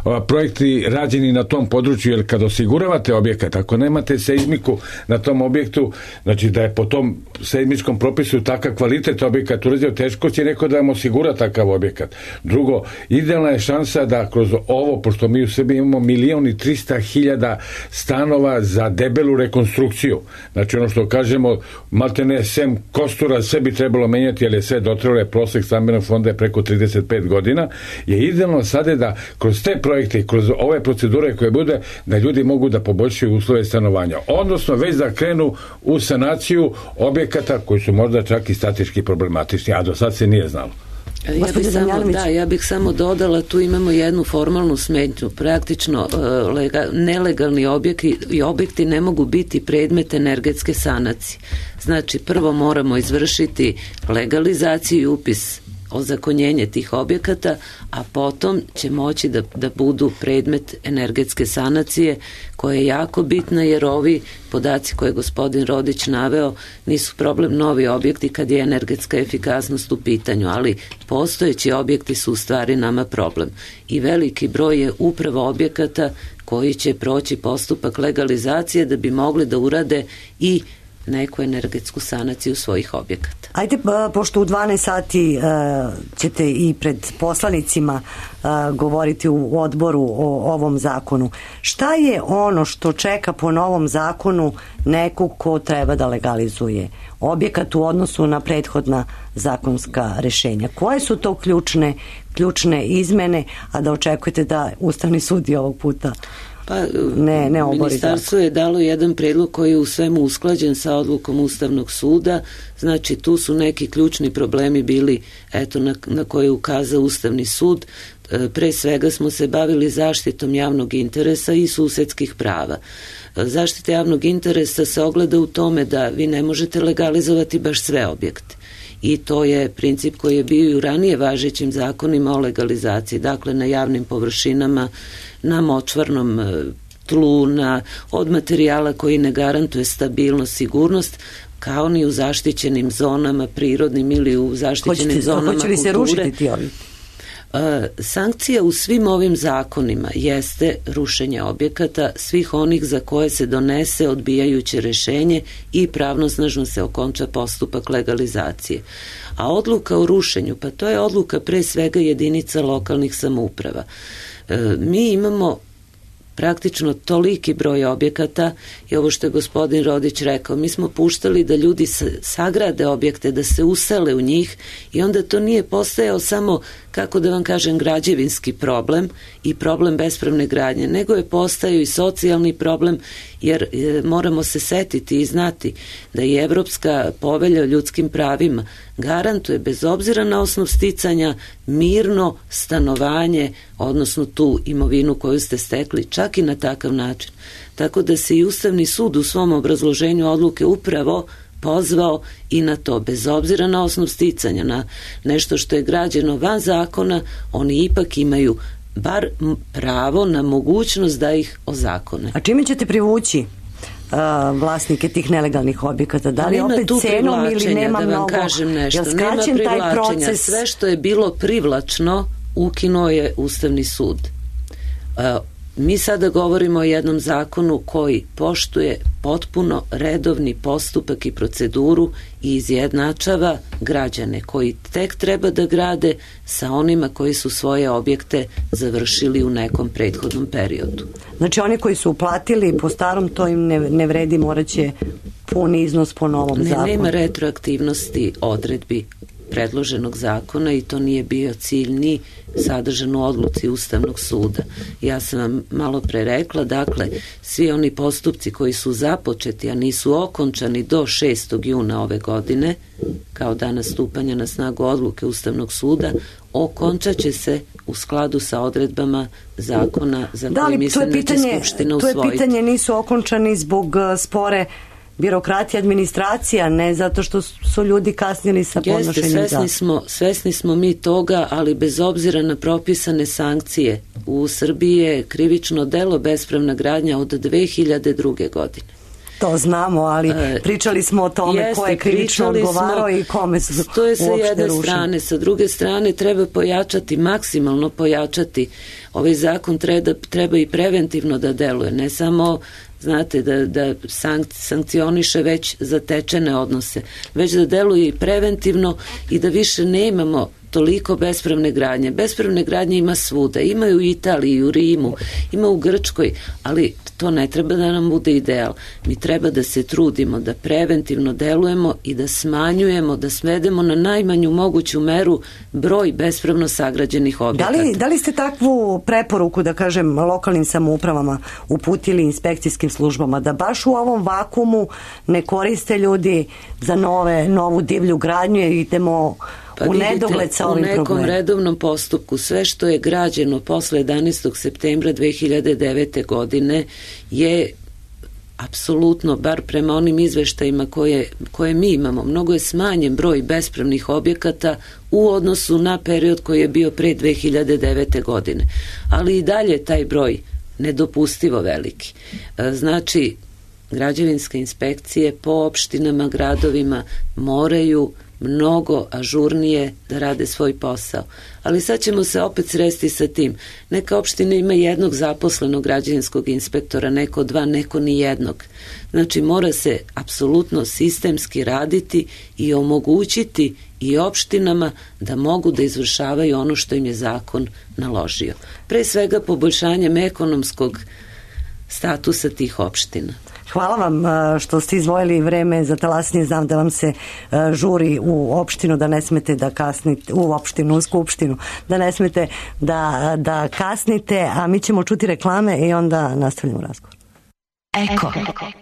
projekti rađeni na tom području, jer kad osiguravate objekat, ako nemate seizmiku na tom objektu, znači da je po tom seizmičkom propisu takav kvalitet objekat urađen, teško će neko da vam osigura takav objekat. Drugo, idealna je šansa da kroz ovo, pošto mi u Srbiji imamo milion i trista hiljada stanova za debelu rekonstrukciju, znači ono što kažemo, maltene sem kostura sve bi trebalo menjati, jer je sve dotrelo, prosek stambenog fonda je preko trideset pet godina, je idealno sada da kroz te projekte i kroz ove procedure koje bude, da ljudi mogu da poboljšaju uslove stanovanja. Odnosno već da krenu u sanaciju objekata koji su možda čak i statički problematični, a do sad se nije znalo. Ja bih, samo, da, ja bih samo dodala, tu imamo jednu formalnu smetnju. Praktično lega, nelegalni objekti i objekti ne mogu biti predmet energetske sanacije. Znači, prvo moramo izvršiti legalizaciju i upis, ozakonjenje tih objekata, a potom će moći da, da budu predmet energetske sanacije, koja je jako bitna, jer ovi podaci koje je gospodin Rodić naveo nisu problem novi objekti kad je energetska efikasnost u pitanju, ali postojeći objekti su u stvari nama problem. I veliki broj je upravo objekata koji će proći postupak legalizacije da bi mogli da urade i neku energetsku sanaciju svojih objekata. Ajde, pošto u dvanaest sati uh, ćete i pred poslanicima uh, govoriti u odboru o ovom zakonu, šta je ono što čeka po novom zakonu nekog ko treba da legalizuje objekat u odnosu na prethodna zakonska rešenja? Koje su to ključne, ključne izmene, a da očekujete da Ustavni sud i ovog puta Pa, ne, ne ministarstvo je dalo jedan predlog koji je u svemu usklađen sa odlukom Ustavnog suda, znači tu su neki ključni problemi bili, eto, na, na koje je ukazao Ustavni sud. Pre svega smo se bavili zaštitom javnog interesa i susedskih prava. Zaštita javnog interesa se ogleda u tome da vi ne možete legalizovati baš sve objekte. I to je princip koji je bio i u ranije važećim zakonima o legalizaciji, dakle na javnim površinama, na močvarnom tlu, na, od materijala koji ne garantuje stabilnost, sigurnost, kao ni u zaštićenim zonama prirodnim ili u zaštićenim Hoćete, zonama kulture. Hoće li se rušiti ti ovi? Sankcija u svim ovim zakonima jeste rušenje objekata, svih onih za koje se donese odbijajuće rešenje i pravnosnažno se okonča postupak legalizacije. A odluka o rušenju, pa to je odluka pre svega jedinica lokalnih samouprava. Mi imamo praktično toliki broj objekata i ovo što je gospodin Rodić rekao, mi smo puštali da ljudi sagrade objekte, da se usele u njih i onda to nije postajao samo, kako da vam kažem, građevinski problem i problem bespravne gradnje, nego je postajao i socijalni problem, jer e, moramo se setiti i znati da i Evropska povelja o ljudskim pravima garantuje, bez obzira na osnov sticanja, mirno stanovanje, odnosno tu imovinu koju ste stekli, čak i na takav način. Tako da se i Ustavni sud u svom obrazloženju odluke upravo pozvao i na to, bez obzira na osnov sticanja, na nešto što je građeno van zakona, oni ipak imaju bar pravo na mogućnost da ih ozakone. A čime ćete privući uh, vlasnike tih nelegalnih objekata? Da li nema opet cenom ili nema da vam mnogo? Kažem nešto, Jel nema privlačenja. Proces... Sve što je bilo privlačno ukinuo je Ustavni sud. Uh, Mi sada govorimo o jednom zakonu koji poštuje potpuno redovni postupak i proceduru i izjednačava građane koji tek treba da grade sa onima koji su svoje objekte završili u nekom prethodnom periodu. Znači oni koji su uplatili po starom, to im ne, ne vredi, morat će pun iznos po novom ne, zakonu. Nema retroaktivnosti odredbi predloženog zakona i to nije bio cilj ni sadržan u odluci Ustavnog suda. Ja sam vam malo pre rekla, dakle, svi oni postupci koji su započeti, a nisu okončani do šestog juna ove godine, kao dana stupanja na snagu odluke Ustavnog suda, okončat će se u skladu sa odredbama zakona za koje mislim da će Skupština usvojiti. To je pitanje, nisu okončani zbog spore birokratija, administracija, ne zato što su ljudi kasnili sa podnošenjem zakona. Svesni smo, svesni smo mi toga, ali bez obzira na propisane sankcije, u Srbiji je krivično delo bespravna gradnja od dve hiljade druge godine. to znamo, ali pričali smo o tome Jeste, ko je krivično odgovarao i kome su to je sa jedne rušeni. strane, sa druge strane treba pojačati, maksimalno pojačati. Ovaj zakon treba, treba i preventivno da deluje, ne samo znate, da, da sank, sankcioniše već zatečene odnose, već da deluje i preventivno i da više nemamo toliko bespravne gradnje. Bespravne gradnje ima svuda, ima u Italiji, u Rimu, ima u Grčkoj, ali to ne treba da nam bude ideal. Mi treba da se trudimo, da preventivno delujemo i da smanjujemo, da svedemo na najmanju moguću meru broj bespravno sagrađenih objekata. Da li, da li ste takvu preporuku, da kažem, lokalnim samoupravama uputili inspekcijskim službama, da baš u ovom vakumu ne koriste ljudi za nove, novu divlju gradnju i idemo Pa u vidite, nedogled sa ovim u nekom problemom? redovnom postupku sve što je građeno posle jedanaestog septembra dve hiljade devete. godine je apsolutno, bar prema onim izveštajima koje, koje mi imamo, mnogo je smanjen broj bespravnih objekata u odnosu na period koji je bio pre dve hiljade devete. godine. Ali i dalje taj broj nedopustivo veliki. Znači, građevinske inspekcije po opštinama, gradovima moraju mnogo ažurnije da rade svoj posao. Ali sad ćemo se opet sresti sa tim. Neka opština ima jednog zaposlenog građevinskog inspektora, neko dva, neko ni jednog. Znači mora se apsolutno sistemski raditi i omogućiti i opštinama da mogu da izvršavaju ono što im je zakon naložio. Pre svega poboljšanjem ekonomskog statusa tih opština. Hvala vam što ste izdvojili vreme za talasnije. Znam da vam se žuri u opštinu, da ne smete da kasnite, u opštinu, u skupštinu, da ne smete da, da kasnite, a mi ćemo čuti reklame i onda nastavljamo razgovor. Eko.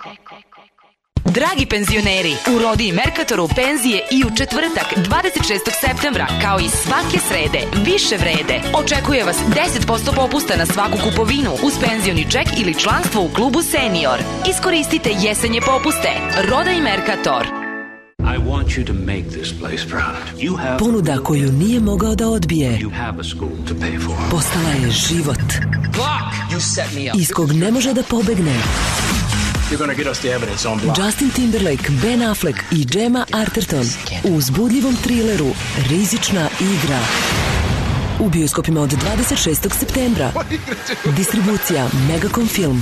Dragi penzioneri, u Rodi i Merkatoru penzije i u četvrtak dvadeset šestog septembra, kao i svake srede, više vrede. Očekuje vas deset posto popusta na svaku kupovinu uz penzioni ček ili članstvo u klubu Senior. Iskoristite jesenje popuste. Roda i Merkator. I want you to make this place proud. You have Ponuda koju nije mogao da odbije. You have a school to pay for. Postala je život. Block! You set me up. Iz kog ne može da pobegne. You're gonna get us the evidence on Block. Justin Timberlake, Ben Affleck i Gemma Arterton u uzbudljivom trileru Rizična igra. U bioskopima od dvadeset šestog septembra. Distribucija Megacom Film.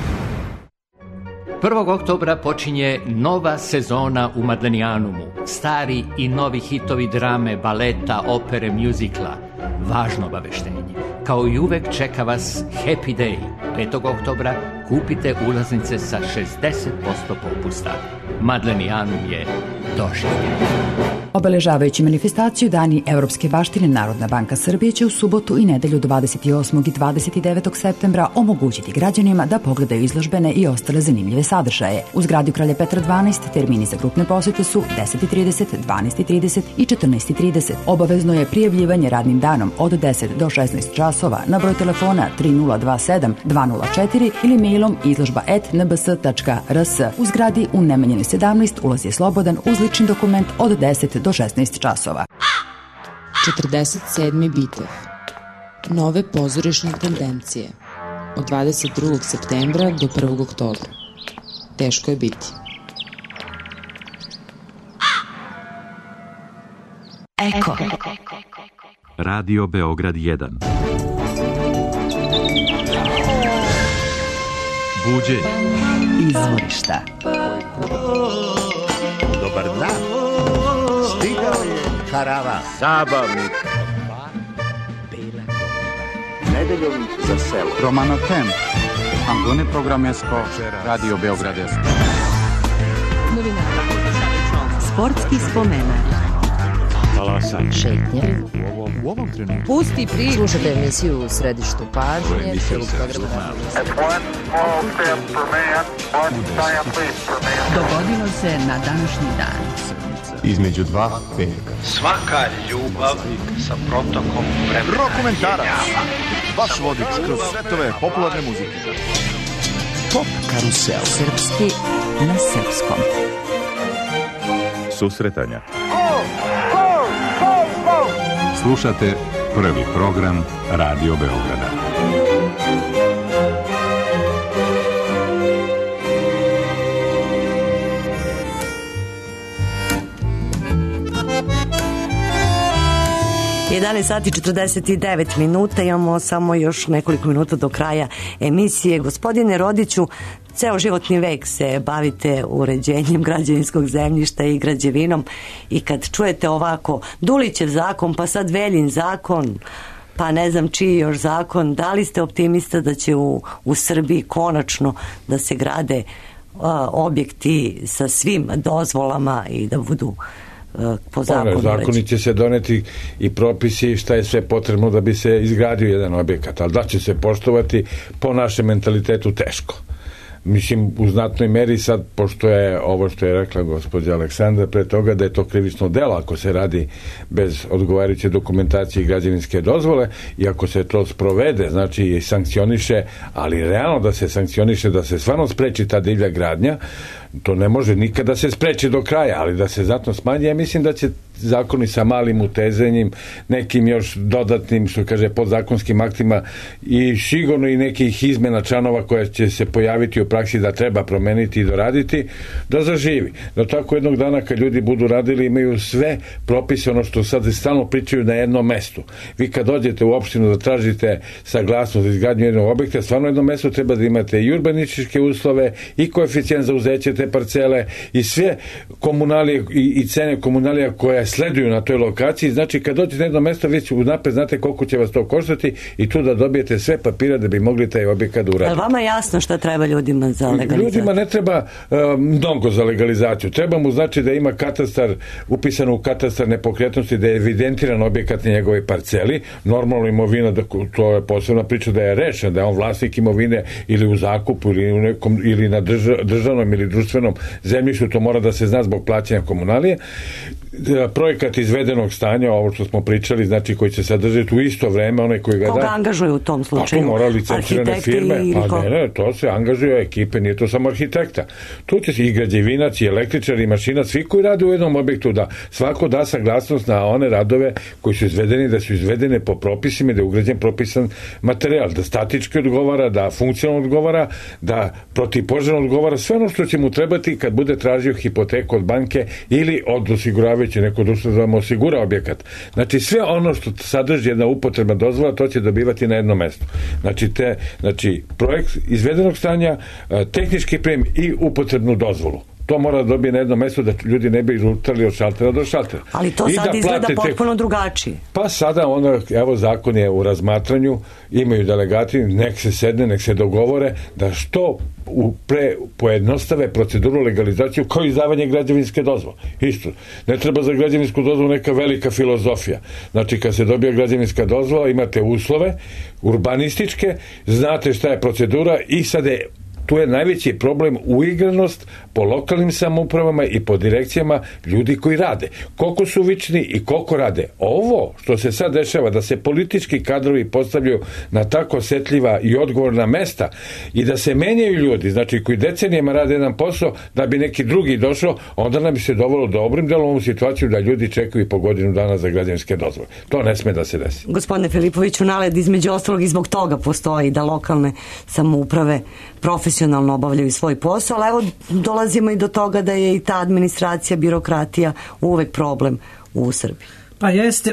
prvog oktobra počinje nova sezona u Madlenijanumu. Stari i novi hitovi drame, baleta, opere, mjuzikla. Važno obaveštenje. Kao i uvek čeka vas Happy Day. petog oktobra kupite ulaznice sa šezdeset posto popusta. Madlenijanum je doživljen. Obeležavajući manifestaciju Dani Evropske baštine, Narodna banka Srbije će u subotu i nedelju dvadeset osmog i dvadeset devetog septembra omogućiti građanima da pogledaju izložbene i ostale zanimljive sadržaje. U zgradi Kralja Petra dvanaest termini za grupne posete su deset i trideset, dvanaest i trideset i četrnaest i trideset. Obavezno je prijavljivanje radnim danom od deset do šesnaest časova na broj telefona tri nula dva sedam dva nula četiri ili mailom izložba et en b s tačka r s. U zgradi u Nemanjinoj sedamnaest ulaz je slobodan uz lični dokument od deset do šesnaest časova. četrdeset sedmi bitev. Nove pozorišne tendencije. Od dvadeset drugog septembra do prvog oktobra. Teško je biti. Eko. Radio Beograd jedan. Buđenje. Izvorišta. Dobar dan. Stigao je karavan. Zabavnik. Nedeljom za selo. Romano Tem. Antone Programesko. Radio Beograd jedan. Sportski spomenak. Talasanje. Šetnje. U ovom, u ovom trenutku. Pusti priču. Slušajte emisiju u središtu pažnje. Dogodilo se na današnji dan. Između dva veka. Svaka ljubav sa protokom vremena. Rokomentarac. Vaš vodič kroz svetove popularne muzike. Pop karusel. Srpski na srpskom. Susretanja. Slušate prvi program Radio Beograda. jedanaest sati četrdeset devet minuta, imamo samo još nekoliko minuta do kraja emisije. Gospodine Rodiću, ceo životni vek se bavite uređenjem građevinskog zemljišta i građevinom i kad čujete ovako Dulićev zakon, pa sad Veljin zakon, pa ne znam čiji još zakon, da li ste optimista da će u, u Srbiji konačno da se grade a, objekti sa svim dozvolama i da budu po zakonu? Zakoni će se doneti i propisi šta je sve potrebno da bi se izgradio jedan objekat, ali da će se poštovati po našem mentalitetu teško. Mislim, u znatnoj meri sad, pošto je ovo što je rekla gospođa Aleksandra pre toga, da je to krivično delo ako se radi bez odgovarajuće dokumentacije i građevinske dozvole, i ako se to sprovede, znači i sankcioniše, ali realno da se sankcioniše, da se stvarno spreči ta divlja gradnja, to ne može nikada da se spreči do kraja, ali da se znatno smanji. Ja mislim da će zakoni sa malim utezenjem, nekim još dodatnim, što kaže, podzakonskim aktima i sigurno i nekih izmena članova koja će se pojaviti u praksi da treba promeniti i doraditi, da zaživi. Da tako jednog dana kad ljudi budu radili imaju sve propise, ono što sad stalno pričaju, na jednom mestu. Vi kad dođete u opštinu da tražite saglasnost za izgradnju jednog objekta, stvarno na jednom mestu treba da imate i urbanističke uslove i koeficijent za uzeće te parcele i sve komunalije i, i cene komunalija koje sleduju na toj lokaciji. Znači kad dođete na jedno mesto, vi unapred znate koliko će vas to koštati i tu da dobijete sve papira da bi mogli taj objekat uraditi. Ali vama jasno šta treba ljudima za legalizaciju? Ljudima ne treba uh, mnogo za legalizaciju. Treba mu znači da ima katastar, upisano u katastar nepokretnosti, da je evidentiran objekat na njegovoj parceli, normalno imovina, da, to je posebna priča, da je rešen, da je on vlasnik imovine ili u zakupu ili, u nekom, ili na drža, državnom ili društvenom zemljištu, to mora da se zna zbog plaćanja komunalije. Projekat izvedenog stanja, ovo što smo pričali, znači koji će sadržati u isto vreme onaj koji ga da... Koga angažuju u tom slučaju? A tu mora licencirane firme. Pa ne, ne, to se angažuje ekipe, nije to samo arhitekta. Tu će se i građevinac, i električar, i mašinac, svi koji rade u jednom objektu, da svako da saglasnost na one radove koji su izvedeni, da su izvedene po propisima, da je ugrađen propisan materijal, da statički odgovara, da funkcionalno odgovara, da protivpožarno odgovara, sve ono što će mu trebati kad bude tražio hipoteku od banke ili od osiguravajućeg će neko društvo da vam osigura objekat. Znači sve ono što sadrži jedna upotrebna dozvola, to će dobivati na jednom mestu. Znači, te, znači projekt izvedenog stanja, tehnički prijem i upotrebnu dozvolu. To mora da dobije na jedno mesto da ljudi ne bi lutali od šaltera do šaltera. Ali to sad da izgleda potpuno drugačije. Pa sada ono, evo zakon je u razmatranju, imaju delegati, nek se sedne, nek se dogovore da što u pre pojednostave proceduru legalizaciju kao izdavanje građevinske dozvole. Isto. Ne treba za građevinsku dozvolu neka velika filozofija. Znači kad se dobije građevinska dozvola imate uslove urbanističke, znate šta je procedura i sad je tu je najveći problem uigranost po lokalnim samoupravama i po direkcijama ljudi koji rade. Koliko su vični i koliko rade. Ovo što se sad dešava, da se politički kadrovi postavljaju na tako osetljiva i odgovorna mesta i da se menjaju ljudi, znači koji decenijama rade jedan posao da bi neki drugi došao, onda nam bi se dovelo dobrim delom ovu situaciju da ljudi čekaju po godinu dana za građevinske dozvole. To ne sme da se desi. Gospodine Filipoviću, NALED između ostalog i zbog toga postoji da lokalne samouprave profesionalno obavljaju svoj posao, ali evo dolazimo i do toga da je i ta administracija, birokratija uvek problem u Srbiji. Pa jeste,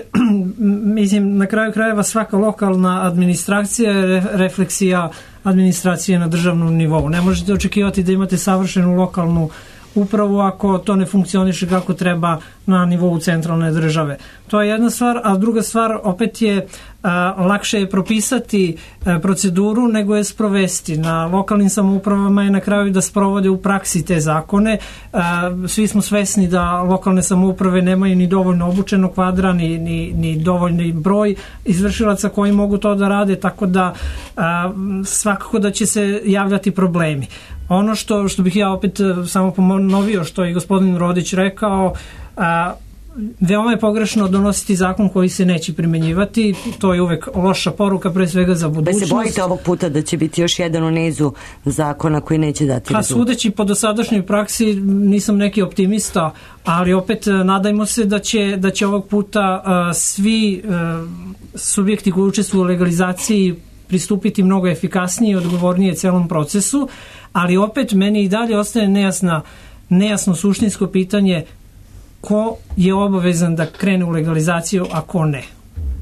mislim, na kraju krajeva svaka lokalna administracija je refleksija administracije na državnom nivou. Ne možete očekivati da imate savršenu lokalnu upravo ako to ne funkcioniše kako treba na nivou centralne države. To je jedna stvar, a druga stvar opet je a, lakše je propisati a, proceduru nego je sprovesti. Na lokalnim samoupravama je na kraju da sprovode u praksi te zakone. A, svi smo svesni da lokalne samouprave nemaju ni dovoljno obučeno kvadra, ni, ni, ni dovoljni broj izvršilaca koji mogu to da rade, tako da a, svakako da će se javljati problemi. Ono što, što bih ja opet samo ponovio, što je gospodin Rodić rekao, a, veoma je pogrešno donositi zakon koji se neće primenjivati, to je uvek loša poruka pre svega za budućnost. Da se bojite ovog puta da će biti još jedan u nizu zakona koji neće dati rezultat? Sudeći po dosadašnjoj praksi nisam neki optimista, ali opet nadajmo se da će, da će ovog puta a, svi a, subjekti koji učestvuju u legalizaciji pristupiti mnogo efikasnije i odgovornije celom procesu, ali opet meni i dalje ostaje nejasna, nejasno suštinsko pitanje ko je obavezan da krene u legalizaciju, a ko ne.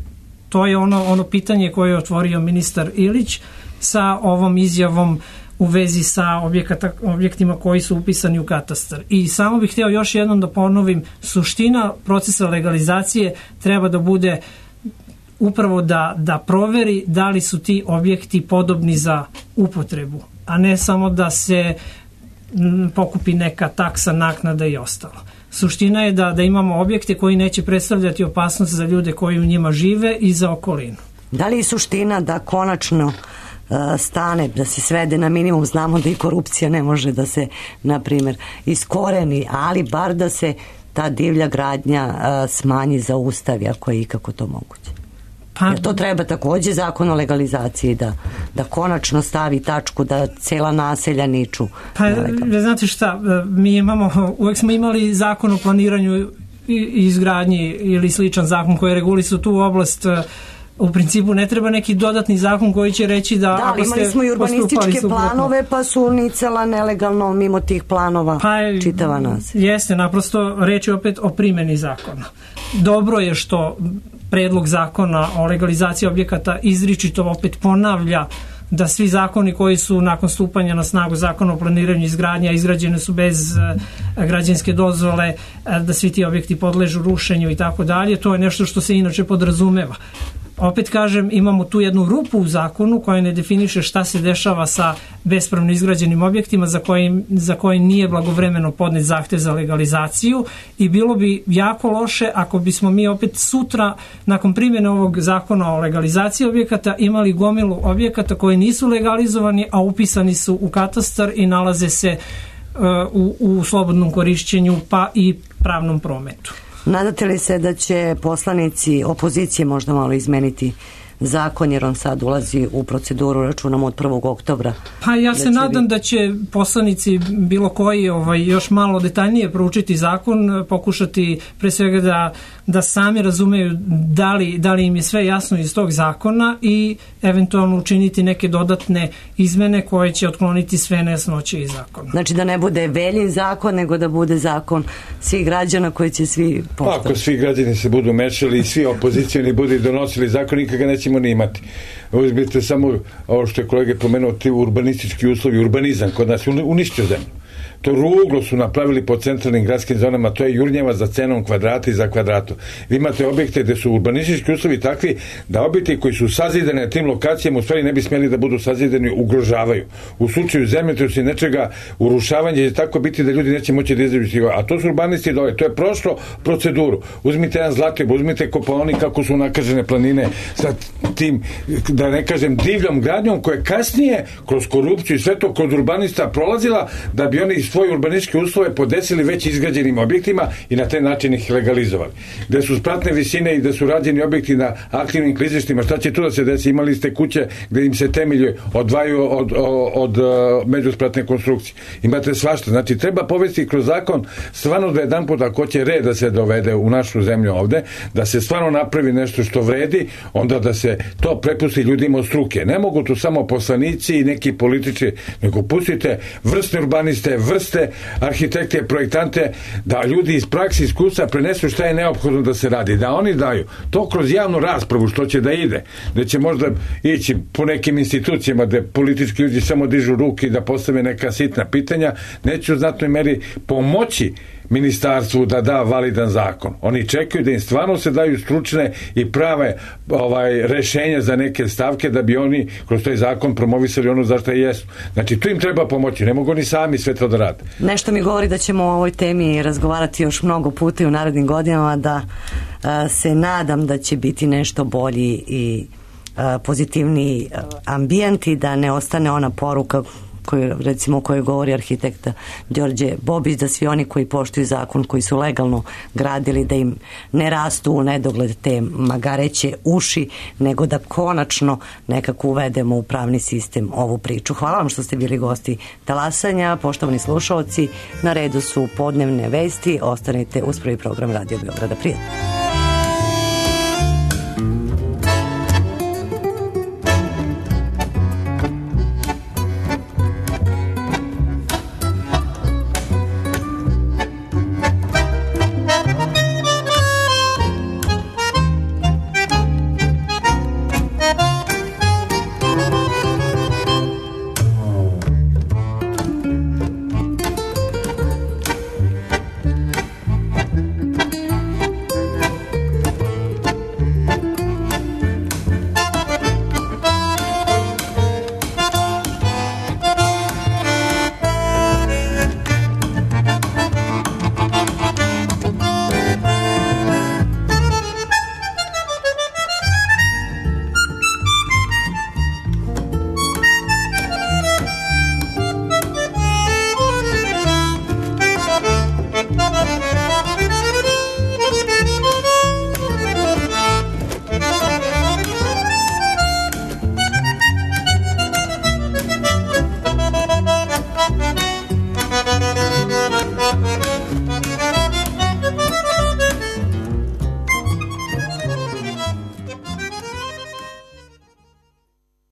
to je ono, ono pitanje koje je otvorio ministar Ilić sa ovom izjavom u vezi sa objekata, objektima koji su upisani u katastar. I samo bih htio još jednom da ponovim, suština procesa legalizacije treba da bude upravo da, da proveri da li su ti objekti podobni za upotrebu, a ne samo da se m, pokupi neka taksa, naknada i ostalo. Suština je da, da imamo objekte koji neće predstavljati opasnost za ljude koji u njima žive i za okolinu. Da li je suština da konačno stane, da se svede na minimum? Znamo da i korupcija ne može da se, na primjer, iskoreni, ali bar da se ta divlja gradnja smanji, zaustavi, ako je ikako to moguće. Pa, jer to treba takođe zakon o legalizaciji da, da konačno stavi tačku, da cela naselja niču. Pa, znate šta, mi imamo, uvek smo imali zakon o planiranju i izgradnji ili sličan zakon koji regulisu tu oblast. U principu ne treba neki dodatni zakon koji će reći da... Da, ali imali smo i urbanističke planove, pa su nicela nelegalno mimo tih planova pa, čitava nas. Jeste, naprosto reč je opet o primjeni zakona. Dobro je što predlog zakona o legalizaciji objekata izričito opet ponavlja da svi zakoni koji su nakon stupanja na snagu zakona o planiranju izgradnja izgrađene su bez građevinske dozvole, da svi ti objekti podležu rušenju i tako dalje. To je nešto što se inače podrazumeva. Opet kažem, imamo tu jednu rupu u zakonu koja ne definiše šta se dešava sa bespravno izgrađenim objektima za koji, za koji nije blagovremeno podnet zahtev za legalizaciju i bilo bi jako loše ako bismo mi opet sutra nakon primjene ovog zakona o legalizaciji objekata imali gomilu objekata koji nisu legalizovani, a upisani su u katastar i nalaze se uh, u, u slobodnom korišćenju pa i pravnom prometu. Nadate li se da će poslanici opozicije možda malo izmeniti zakon, jer on sad ulazi u proceduru, računamo od prvog oktobra? Pa ja se da nadam vi... da će poslanici bilo koji ovaj, još malo detaljnije proučiti zakon, pokušati pre svega da, da sami razumeju da li, da li im je sve jasno iz tog zakona i eventualno učiniti neke dodatne izmene koje će otkloniti sve nejasnoće iz zakona. Znači da ne bude Veljin zakon, nego da bude zakon svih građana koji će svi postaviti. Pa ako svi građani se budu mešali i svi opozicijani budu donosili zakon, nikada nećemo ni imati. Uzmite samo ovo što je kolege pomenuo, ti urbanistički uslovi, urbanizam kod nas uništio zemlju. To ruglo su napravili po centralnim gradskim zonama, to je jurnjava za cenom kvadrata i za kvadratu. Vi imate objekte gde su urbanistički uslovi takvi da objekti koji su sazidani na tim lokacijama u stvari ne bi smjeli da budu sazidani, ugrožavaju. U slučaju zemljotresa i nečega urušavanje će tako biti da ljudi neće moći da izađu. A to su urbanisti dole, to je prošlo proceduru. Uzmite jedan Zlatib, uzmite Kopaonik kako su nakažene planine sa tim, da ne kažem, divljom gradnjom koja je kasnije kroz korupciju i sve to kod urbanista prolazila da bi oni svoje urbanističke uslove podesili već izgrađenim objektima i na taj način ih legalizovali. Gde su spratne visine i gde su rađeni objekti na aktivnim klizištima, šta će tu da se desi? Imali ste kuće gde im se temelje odvaju od, od, od međuspratne konstrukcije. Imate svašta. Znači, treba povesti kroz zakon stvarno da jedan put ako će red da se dovede u našu zemlju ovde, da se stvarno napravi nešto što vredi, onda da se to prepusti ljudima od struke. Ne mogu tu samo poslanici i neki politički, nego pustite vrsne urbaniste, vrste arhitekte, projektante, da ljudi iz praksi, iskustva prenesu šta je neophodno da se radi, da oni daju to kroz javnu raspravu što će da ide, da će možda ići po nekim institucijama da politički ljudi samo dižu ruke i da postave neka sitna pitanja, neće u znatnoj meri pomoći ministarstvu da da validan zakon. Oni čekaju da im stvarno se daju stručne i prave ovaj, rešenja za neke stavke da bi oni kroz taj zakon promovisali ono zašto i jesu. Znači tu im treba pomoći, ne mogu oni sami sve to da rade. Nešto mi govori da ćemo o ovoj temi razgovarati još mnogo puta i u narednim godinama, da a, se nadam da će biti nešto bolji i a, pozitivniji ambijent i da ne ostane ona poruka koju, recimo o kojoj govori arhitekta Đorđe Bobić, da svi oni koji poštuju zakon, koji su legalno gradili, da im ne rastu u nedogled te magareće uši, nego da konačno nekako uvedemo u pravni sistem ovu priču. Hvala vam što ste bili gosti Talasanja. Poštovani slušaoci, na redu su podnevne vesti. Ostanite uz prvi program Radio Beograda. Prijatno.